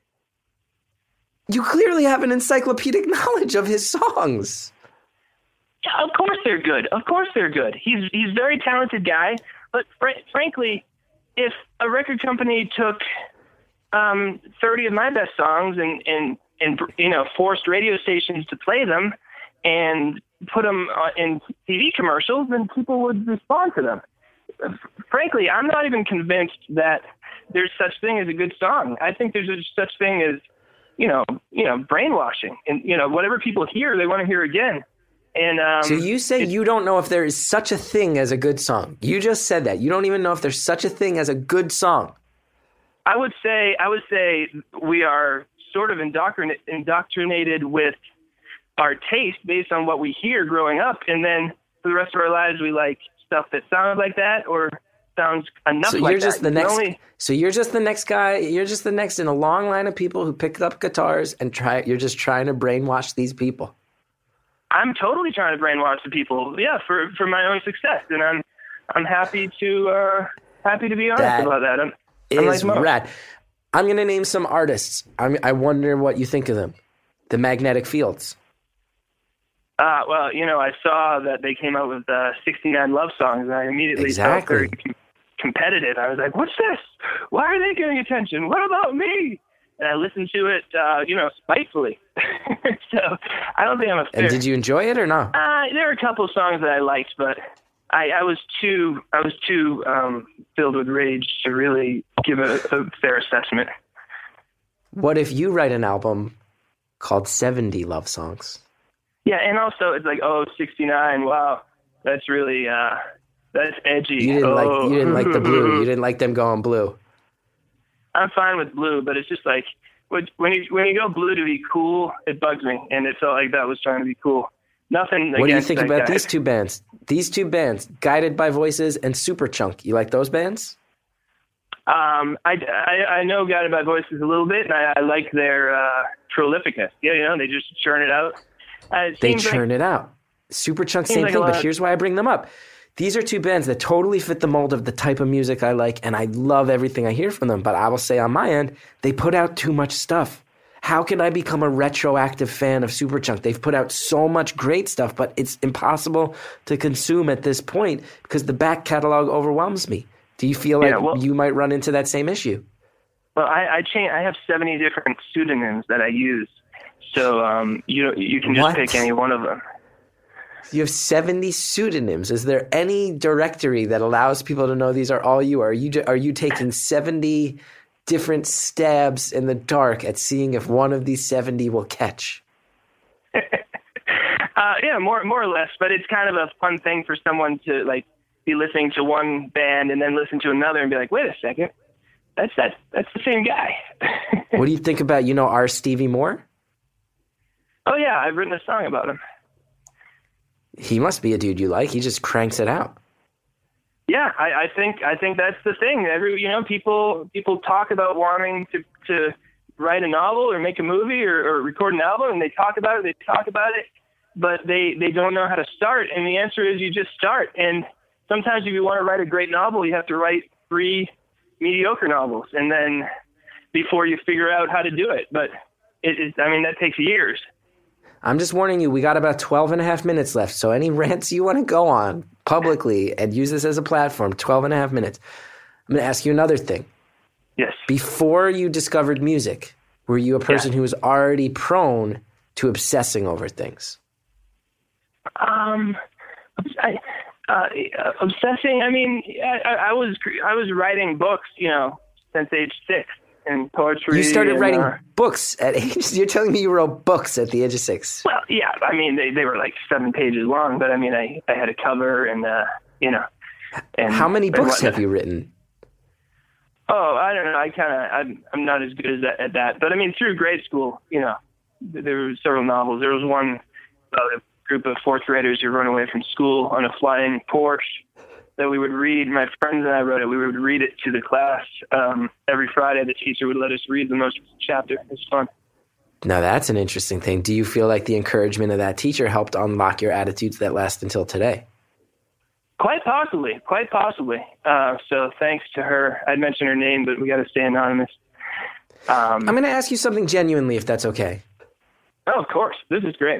you clearly have an encyclopedic knowledge of his songs. Yeah, of course they're good. Of course they're good. He's he's a very talented guy. But fr- frankly, if a record company took um, thirty of my best songs and, and, and you know forced radio stations to play them and put them uh, in T V commercials, then people would respond to them. Frankly, I'm not even convinced that there's such thing as a good song. I think there's a such thing as, you know, you know, brainwashing, and you know, whatever people hear, they want to hear again. And um, So you say you don't know if there is such a thing as a good song. You just said that. You don't even know if there's such a thing as a good song. I would say, I would say we are sort of indoctrin- indoctrinated with our taste based on what we hear growing up, and then for the rest of our lives, we like stuff that sounds like that or sounds enough So like you're just that. the You can next. only- So you're just the next guy. You're just the next in a long line of people who picked up guitars and try. You're just trying to brainwash these people. I'm totally trying to brainwash the people, yeah, for, for my own success, and I'm I'm happy to uh, happy to be honest That about that. I'm, I'm Is like most. rad. I'm gonna name some artists. I'm, I wonder what you think of them. The Magnetic Fields. Uh, well, you know, I saw that they came out with uh, sixty-nine love songs, and I immediately felt Exactly. very com- competitive. I was like, what's this? Why are they getting attention? What about me? And I listened to it, uh, you know, spitefully. So I don't think I'm a fair. And did you enjoy it or not? Uh, there were a couple songs that I liked, but I, I was too I was too um, filled with rage to really give a, a fair assessment. What if you write an album called seventy Love Songs? Yeah, and also it's like, oh, sixty-nine, wow, that's really uh, that's edgy. You didn't oh. like you didn't like the blue. You didn't like them going blue. I'm fine with blue, but it's just like when when you when you go blue to be cool, it bugs me, and it felt like that was trying to be cool. Nothing. What do you against think that about guy. these two bands? These two bands, Guided by Voices and Superchunk. You like those bands? Um, I, I, I know Guided by Voices a little bit, and I, I like their uh, prolificness. Yeah, you know, they just churn it out. Uh, it They seems churn like, it out. Superchunk, seems same like a thing, lot but of- here's why I bring them up. These are two bands that totally fit the mold of the type of music I like, and I love everything I hear from them. But I will say on my end, they put out too much stuff. How can I become a retroactive fan of Superchunk? They've put out so much great stuff, but it's impossible to consume at this point because the back catalog overwhelms me. Do you feel like Yeah, well- you might run into that same issue? Well, I, I change. I have seventy different pseudonyms that I use, so um, you you can just What? pick any one of them. You have seventy pseudonyms. Is there any directory that allows people to know these are all you? Are you are you taking seventy different stabs in the dark at seeing if one of these seventy will catch? Uh, yeah, more more or less, but it's kind of a fun thing for someone to like be listening to one band and then listen to another and be like, wait a second, that's that that's the same guy. What do you think about, you know, our Stevie Moore? Oh yeah, I've written a song about him. He must be a dude you like. He just cranks it out. Yeah, I, I think I think that's the thing. Every you know, people people talk about wanting to, to write a novel or make a movie or, or record an album, and they talk about it. They talk about it, but they, they don't know how to start. And the answer is you just start. And sometimes if you want to write a great novel, you have to write three mediocre novels, and then before you figure out how to do it. But it is, I mean, that takes years. I'm just warning you, we got about twelve and a half minutes left. So any rants you want to go on publicly and use this as a platform, twelve and a half minutes. I'm going to ask you another thing. Yes. Before you discovered music, were you a person yeah. who was already prone to obsessing over things? Um, I, uh, obsessing. I mean, I, I was I was writing books, you know, since age six, and poetry. You started and, writing uh, books at age. You're telling me you wrote books at the age of six? Well, yeah. I mean, they they were like seven pages long, but I mean, I, I had a cover, and uh, you know. And, how many books have you written? Oh, I don't know. I kind of I'm I'm not as good as that, at that, but I mean, through grade school, you know, there were several novels. There was one about a group of fourth graders who run away from school on a flying Porsche that we would read. My friends and I wrote it. We would read it to the class um, every Friday. The teacher would let us read the most chapter. It was fun. Now that's an interesting thing. Do you feel like the encouragement of that teacher helped unlock your attitudes that last until today? Quite possibly, quite possibly. Uh, so thanks to her. I'd mention her name, but we got to stay anonymous. Um, I'm going to ask you something genuinely, if that's okay. Oh, of course. This is great.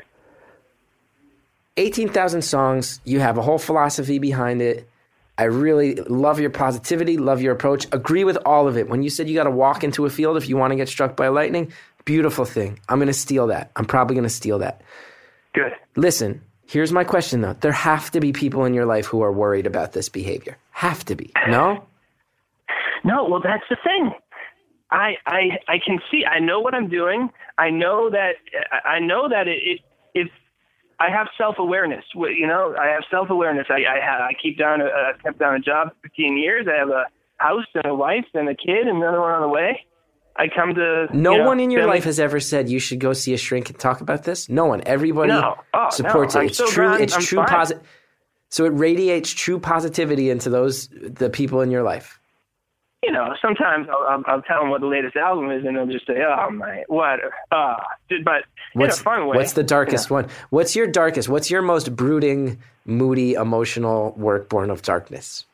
eighteen thousand songs. You have a whole philosophy behind it. I really love your positivity, love your approach. Agree with all of it. When you said you got to walk into a field if you want to get struck by lightning, beautiful thing. I'm going to steal that. I'm probably going to steal that. Good. Listen, here's my question, though. There have to be people in your life who are worried about this behavior. Have to be. No? No, well, that's the thing. I, I, I can see, I know what I'm doing. I know that, I know that it, it if I have self-awareness, you know, I have self-awareness. I, I have, I keep down a, I kept down a job for fifteen years. I have a house and a wife and a kid and another one on the way. I come to, no you know, one in your family. life has ever said you should go see a shrink and talk about this. No one. Everybody no. oh, supports no. it. I'm It's so true. glad. It's I'm true. fine. Posi- so it radiates true positivity into those, the people in your life. You know, sometimes I'll, I'll, I'll tell them what the latest album is, and they'll just say, "Oh my, what?" Uh, but What's, in a fun way. What's the darkest you know. one? What's your darkest? What's your most brooding, moody, emotional work born of darkness?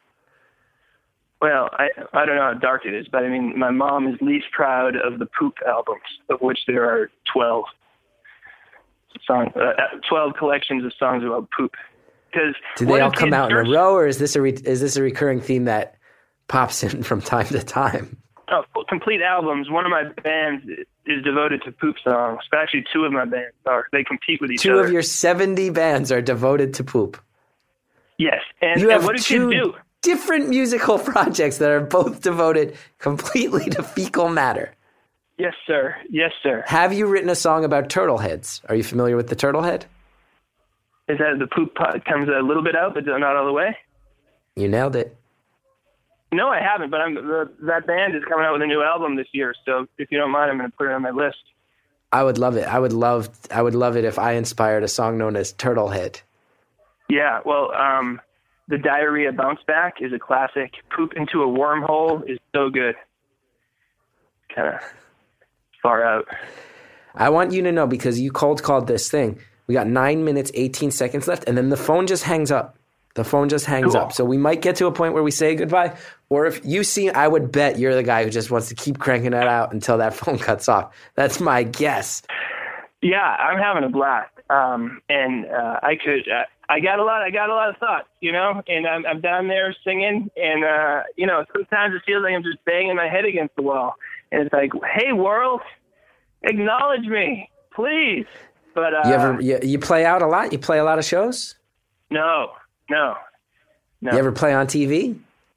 Well, I I don't know how dark it is, but I mean, my mom is least proud of the Poop albums, of which there are twelve songs, uh, twelve collections of songs about poop. Because do they all come out in a row, or is this a re- is this a recurring theme that pops in from time to time? Oh, complete albums. One of my bands is devoted to poop songs. Actually, two of my bands are. They compete with each two other. Two of your seventy bands are devoted to poop. Yes, and, you and have what did two you do? different musical projects that are both devoted completely to fecal matter. Yes, sir. Yes, sir. Have you written a song about turtle heads? Are you familiar with the turtle head? Is that the poop comes a little bit out, but not all the way? You nailed it. No, I haven't, but I'm, the, that band is coming out with a new album this year, so if you don't mind, I'm going to put it on my list. I would love it. I would love I would love it if I inspired a song known as Turtle Head. Yeah, well, um, the Diarrhea Bounce Back is a classic. Poop into a Wormhole is so good. Kind of far out. I want you to know, because you cold called this thing, we got nine minutes, eighteen seconds left, and then the phone just hangs up. The phone just hangs cool. up. So we might get to a point where we say goodbye. Or if you see, I would bet you're the guy who just wants to keep cranking it out until that phone cuts off. That's my guess. Yeah, I'm having a blast. Um, and uh, I could, uh, I got a lot, I got a lot of thoughts, you know, and I'm, I'm down there singing, and, uh, you know, sometimes it feels like I'm just banging my head against the wall. And it's like, hey, world, acknowledge me, please. But uh, you ever you, you play out a lot? You play a lot of shows? No, no, no. You ever play on T V?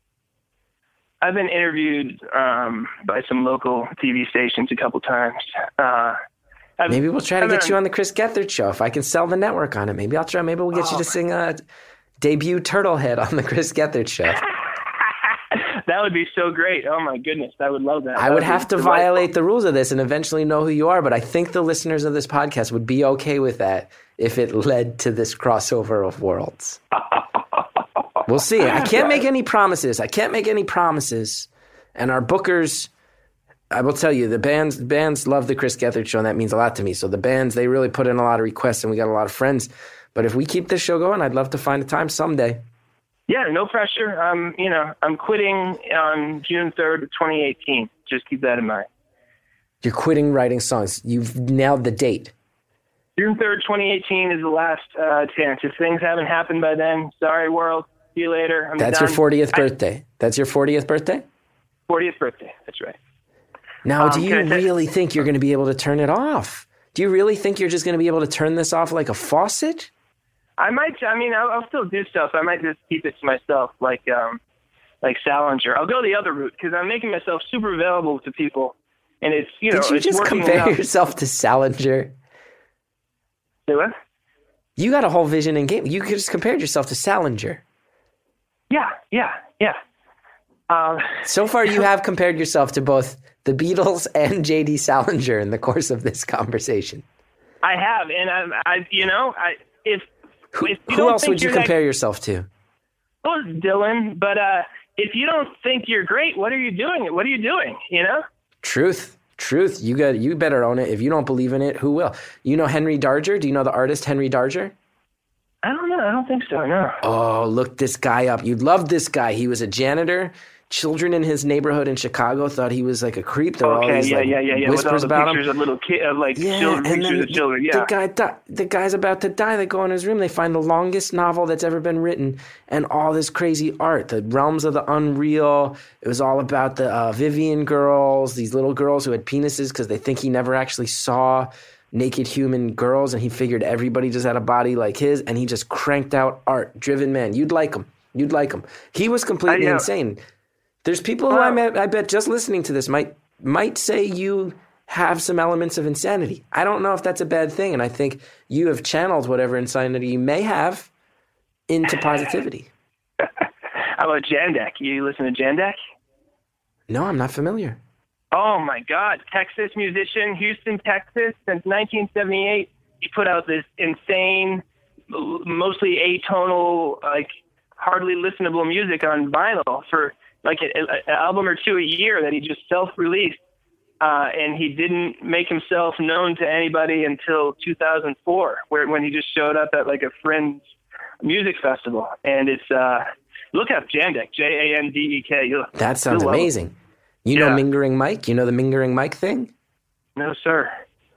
I've been interviewed um, by some local T V stations a couple times. Uh, maybe we'll try to I've get been, you on the Chris Gethard show. If I can sell the network on it, maybe I'll try. Maybe we'll get oh, you to sing a debut Turtlehead on the Chris Gethard show. That would be so great. Oh, my goodness. I would love that. I that would have to delightful. violate the rules of this and eventually know who you are, but I think the listeners of this podcast would be okay with that if it led to this crossover of worlds. We'll see. I can't make any promises. I can't make any promises. And our bookers I will tell you, the bands bands love the Chris Gethard Show, and that means a lot to me. So the bands, they really put in a lot of requests, and we got a lot of friends. But if we keep this show going, I'd love to find a time someday. Yeah, no pressure. Um, you know, I'm quitting on June third, twenty eighteen. Just keep that in mind. You're quitting writing songs. You've nailed the date. June third, twenty eighteen is the last uh, chance. If things haven't happened by then, sorry, world. See you later. I'm That's done. your fortieth birthday. I, That's your fortieth birthday? fortieth birthday. That's right. Now, um, do you really think you're going to be able to turn it off? Do you really think you're just going to be able to turn this off like a faucet? I might. I mean, I'll, I'll still do stuff. I might just keep it to myself, like um, like Salinger. I'll go the other route because I'm making myself super available to people, and it's you know. Did you it's just working compare enough. yourself to Salinger? Say what? You got a whole vision and game. You could just compared yourself to Salinger. Yeah, yeah, yeah. Um, so far, you have compared yourself to both the Beatles and J D Salinger in the course of this conversation. I have, and I, I you know, I if who, if you who don't else think would you you're compare that, yourself to? Well, Dylan. But uh, if you don't think you're great, what are you doing? What are you doing? You know? Truth. Truth. You got. You better own it. If you don't believe in it, who will? You know Henry Darger? Do you know the artist Henry Darger? I don't know. I don't think so, no. Oh, look this guy up. You'd love this guy. He was a janitor. Children in his neighborhood in Chicago thought he was like a creep. There were okay, all these yeah, like, yeah, yeah, yeah. whispers With all the about pictures him. of little kid, of like yeah, children, and pictures then of children. Yeah. The guy, di- the guy's about to die. They go in his room. They find the longest novel that's ever been written, and all this crazy art, the realms of the unreal. It was all about the uh, Vivian girls, these little girls who had penises because they think he never actually saw naked human girls, and he figured everybody just had a body like his, and he just cranked out art. Driven man. You'd like him. You'd like him. He was completely uh, yeah. insane. There's people who wow. I, met, I bet just listening to this might might say you have some elements of insanity. I don't know if that's a bad thing, and I think you have channeled whatever insanity you may have into positivity. How about Jandek? You listen to Jandek? No, I'm not familiar. Oh, my God. Texas musician, Houston, Texas. Since nineteen seventy-eight, he put out this insane, mostly atonal, like hardly listenable music on vinyl for like an album or two a year that he just self-released. Uh, and he didn't make himself known to anybody until two thousand four, where when he just showed up at like a friend's music festival. And it's, uh, look up Jandek, J A N D E K. You'll, that sounds you'll amazing. You yeah. know Mingering Mike? You know the Mingering Mike thing? No, sir.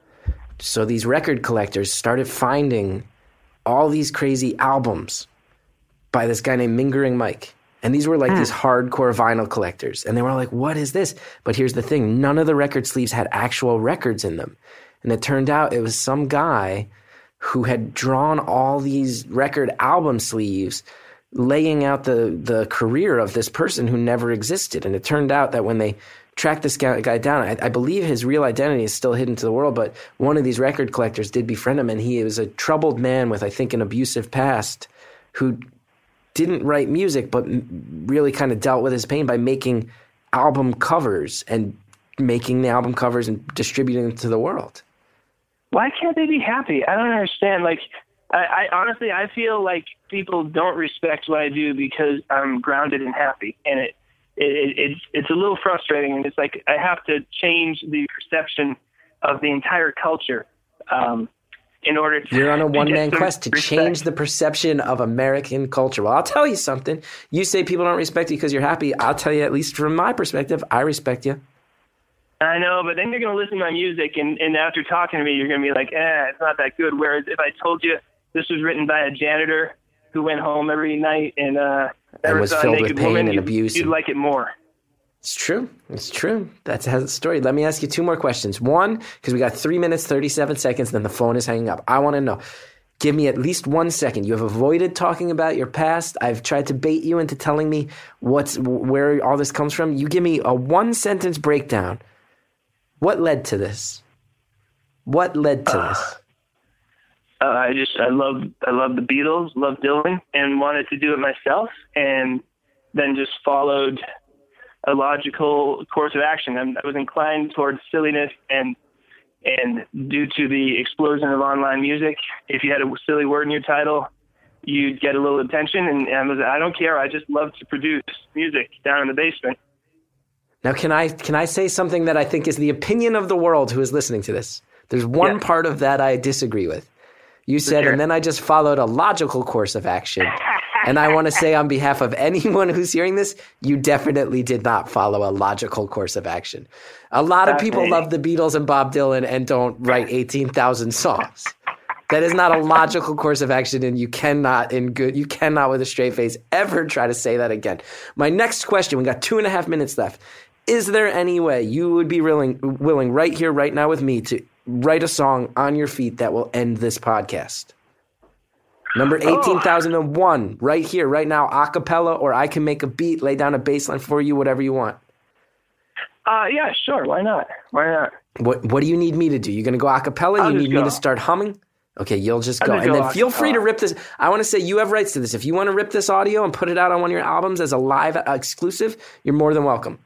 So these record collectors started finding all these crazy albums by this guy named Mingering Mike. And these were like mm. these hardcore vinyl collectors. And they were like, what is this? But here's the thing. None of the record sleeves had actual records in them. And it turned out it was some guy who had drawn all these record album sleeves laying out the, the career of this person who never existed. And it turned out that when they tracked this guy, guy down, I, I believe his real identity is still hidden to the world, but one of these record collectors did befriend him, and he was a troubled man with, I think, an abusive past who didn't write music, but really kind of dealt with his pain by making album covers and making the album covers and distributing them to the world. Why can't they be happy? I don't understand. Like, I, I honestly, I feel like people don't respect what I do because I'm grounded and happy, and it, it, it it's it's a little frustrating. And it's like I have to change the perception of the entire culture um, in order to. You're on a one man quest to respect. change the perception of American culture. Well, I'll tell you something. You say people don't respect you because you're happy. I'll tell you, at least from my perspective, I respect you. I know, but then you're going to listen to my music, and, and after talking to me, you're going to be like, eh, it's not that good. Whereas if I told you this was written by a janitor who went home every night and uh, and was saw a filled naked with pain woman, and you'd, abuse. You'd and... like it more. It's true. It's true. That's how the story. Let me ask you two more questions. One, because we got three minutes, thirty-seven seconds, then the phone is hanging up. I want to know. Give me at least one second. You have avoided talking about your past. I've tried to bait you into telling me what's where all this comes from. You give me a one-sentence breakdown. What led to this? What led to uh, this? Uh, I just I love I love the Beatles, love Dylan, and wanted to do it myself, and then just followed a logical course of action. I was inclined towards silliness, and and due to the explosion of online music, if you had a silly word in your title, you'd get a little attention. And, and I was I don't care. I just love to produce music down in the basement. Now, can I can I say something that I think is the opinion of the world who is listening to this? There's one yes. part of that I disagree with. You said, sure. and then I just followed a logical course of action. And I want to say on behalf of anyone who's hearing this, you definitely did not follow a logical course of action. A lot of people love the Beatles and Bob Dylan and don't write eighteen thousand songs. That is not a logical course of action, and you cannot, in good, you cannot with a straight face ever try to say that again. My next question, we got two and a half minutes left. Is there any way you would be willing, willing right here, right now with me to write a song on your feet that will end this podcast? Number eighteen thousand one, right here, right now, a cappella, or I can make a beat, lay down a bass line for you, whatever you want. Uh, yeah, sure. Why not? Why not? What What do you need me to do? You going to go a cappella? I'll You need go. me to start humming? Okay, you'll just go. I'll just and go then feel free to acapella. rip this. I want to say you have rights to this. If you want to rip this audio and put it out on one of your albums as a live uh, exclusive, you're more than welcome.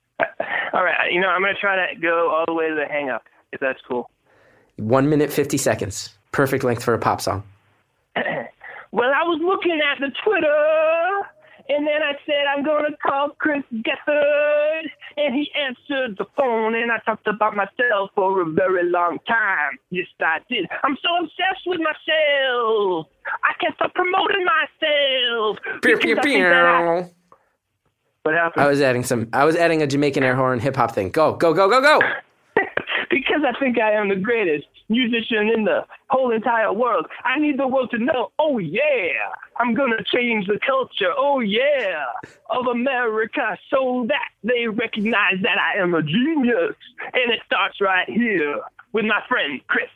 All right. You know, I'm going to try to go all the way to the hang up, if that's cool. One minute, fifty seconds. Perfect length for a pop song. Well, I was looking at the Twitter, and then I said, I'm going to call Chris Gethard, and he answered the phone, and I talked about myself for a very long time. Yes, I did. I'm so obsessed with myself. I can't stop promoting myself. Pew, pew, because I think pew. that I- What happened? I was adding some. I was adding a Jamaican air horn hip hop thing. Go, go, go, go, go. Because I think I am the greatest musician in the whole entire world. I need the world to know, oh yeah, I'm going to change the culture, oh yeah, of America so that they recognize that I am a genius. And it starts right here with my friend Chris.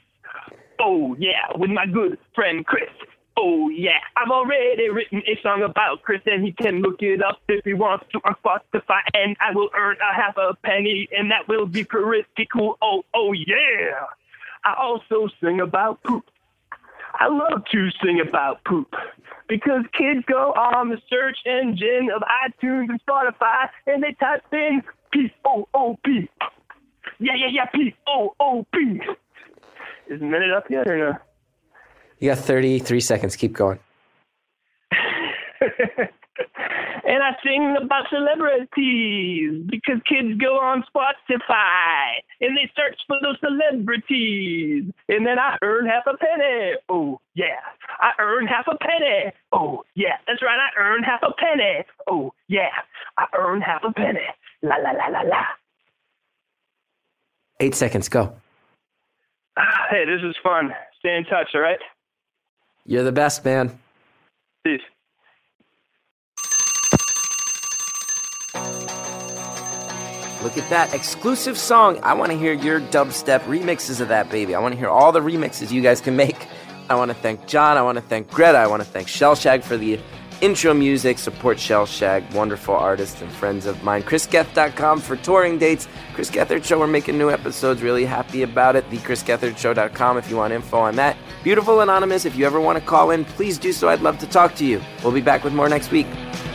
Oh yeah, with my good friend Chris. Oh yeah, I've already written a song about Chris, and he can look it up if he wants to on Spotify, and I will earn a half a penny, and that will be pretty cool. Oh, oh yeah. I also sing about poop. I love to sing about poop because kids go on the search engine of iTunes and Spotify, and they type in P O O P. Yeah, yeah, yeah, P O O P. Is the minute up yet or no? You got thirty-three seconds. Keep going. And I sing about celebrities because kids go on Spotify and they search for those celebrities. And then I earn half a penny. Oh, yeah. I earn half a penny. Oh, yeah. That's right. I earn half a penny. Oh, yeah. I earn half a penny. La, la, la, la, la. Eight seconds. Go. Hey, this is fun. Stay in touch, all right? You're the best, man. Peace. Look at that exclusive song. I want to hear your dubstep remixes of that, baby. I want to hear all the remixes you guys can make. I want to thank John. I want to thank Greta. I want to thank Shellshag for the intro music. Support Shellshag, wonderful artists and friends of mine. Chris Geth dot com for touring dates. Chris Gethard Show, we're making new episodes. Really happy about it. the chris gethard show dot com if you want info on that. Beautiful Anonymous, if you ever want to call in, please do so. I'd love to talk to you. We'll be back with more next week.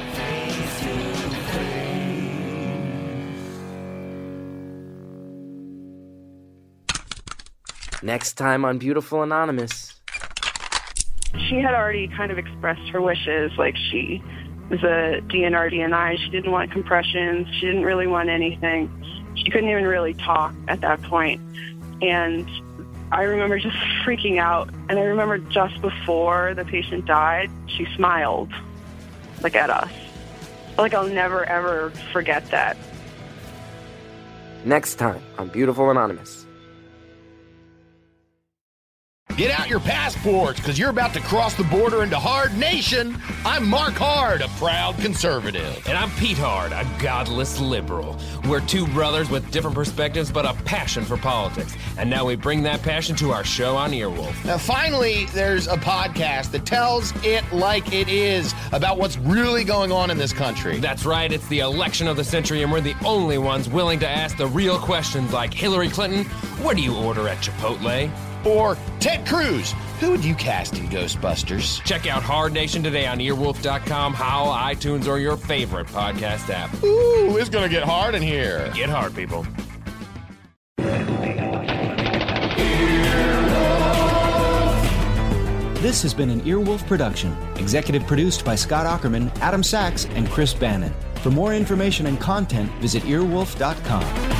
Next time on Beautiful Anonymous. She had already kind of expressed her wishes, like she was a D N R D N I. She didn't want compressions. She didn't really want anything. She couldn't even really talk at that point. And I remember just freaking out. And I remember just before the patient died, she smiled, like at us. Like I'll never, ever forget that. Next time on Beautiful Anonymous. Get out your passports, because you're about to cross the border into Hard Nation. I'm Mark Hard, a proud conservative. And I'm Pete Hard, a godless liberal. We're two brothers with different perspectives, but a passion for politics. And now we bring that passion to our show on Earwolf. Now, finally, there's a podcast that tells it like it is about what's really going on in this country. That's right, it's the election of the century, and we're the only ones willing to ask the real questions like, Hillary Clinton, what do you order at Chipotle? Or Ted Cruz, who would you cast in Ghostbusters? Check out Hard Nation today on earwolf dot com, Howl, iTunes, or your favorite podcast app. Ooh, it's gonna get hard in here. Get hard, people. This has been an Earwolf production, executive produced by Scott Aukerman, Adam Sachs, and Chris Bannon. For more information and content, visit earwolf dot com.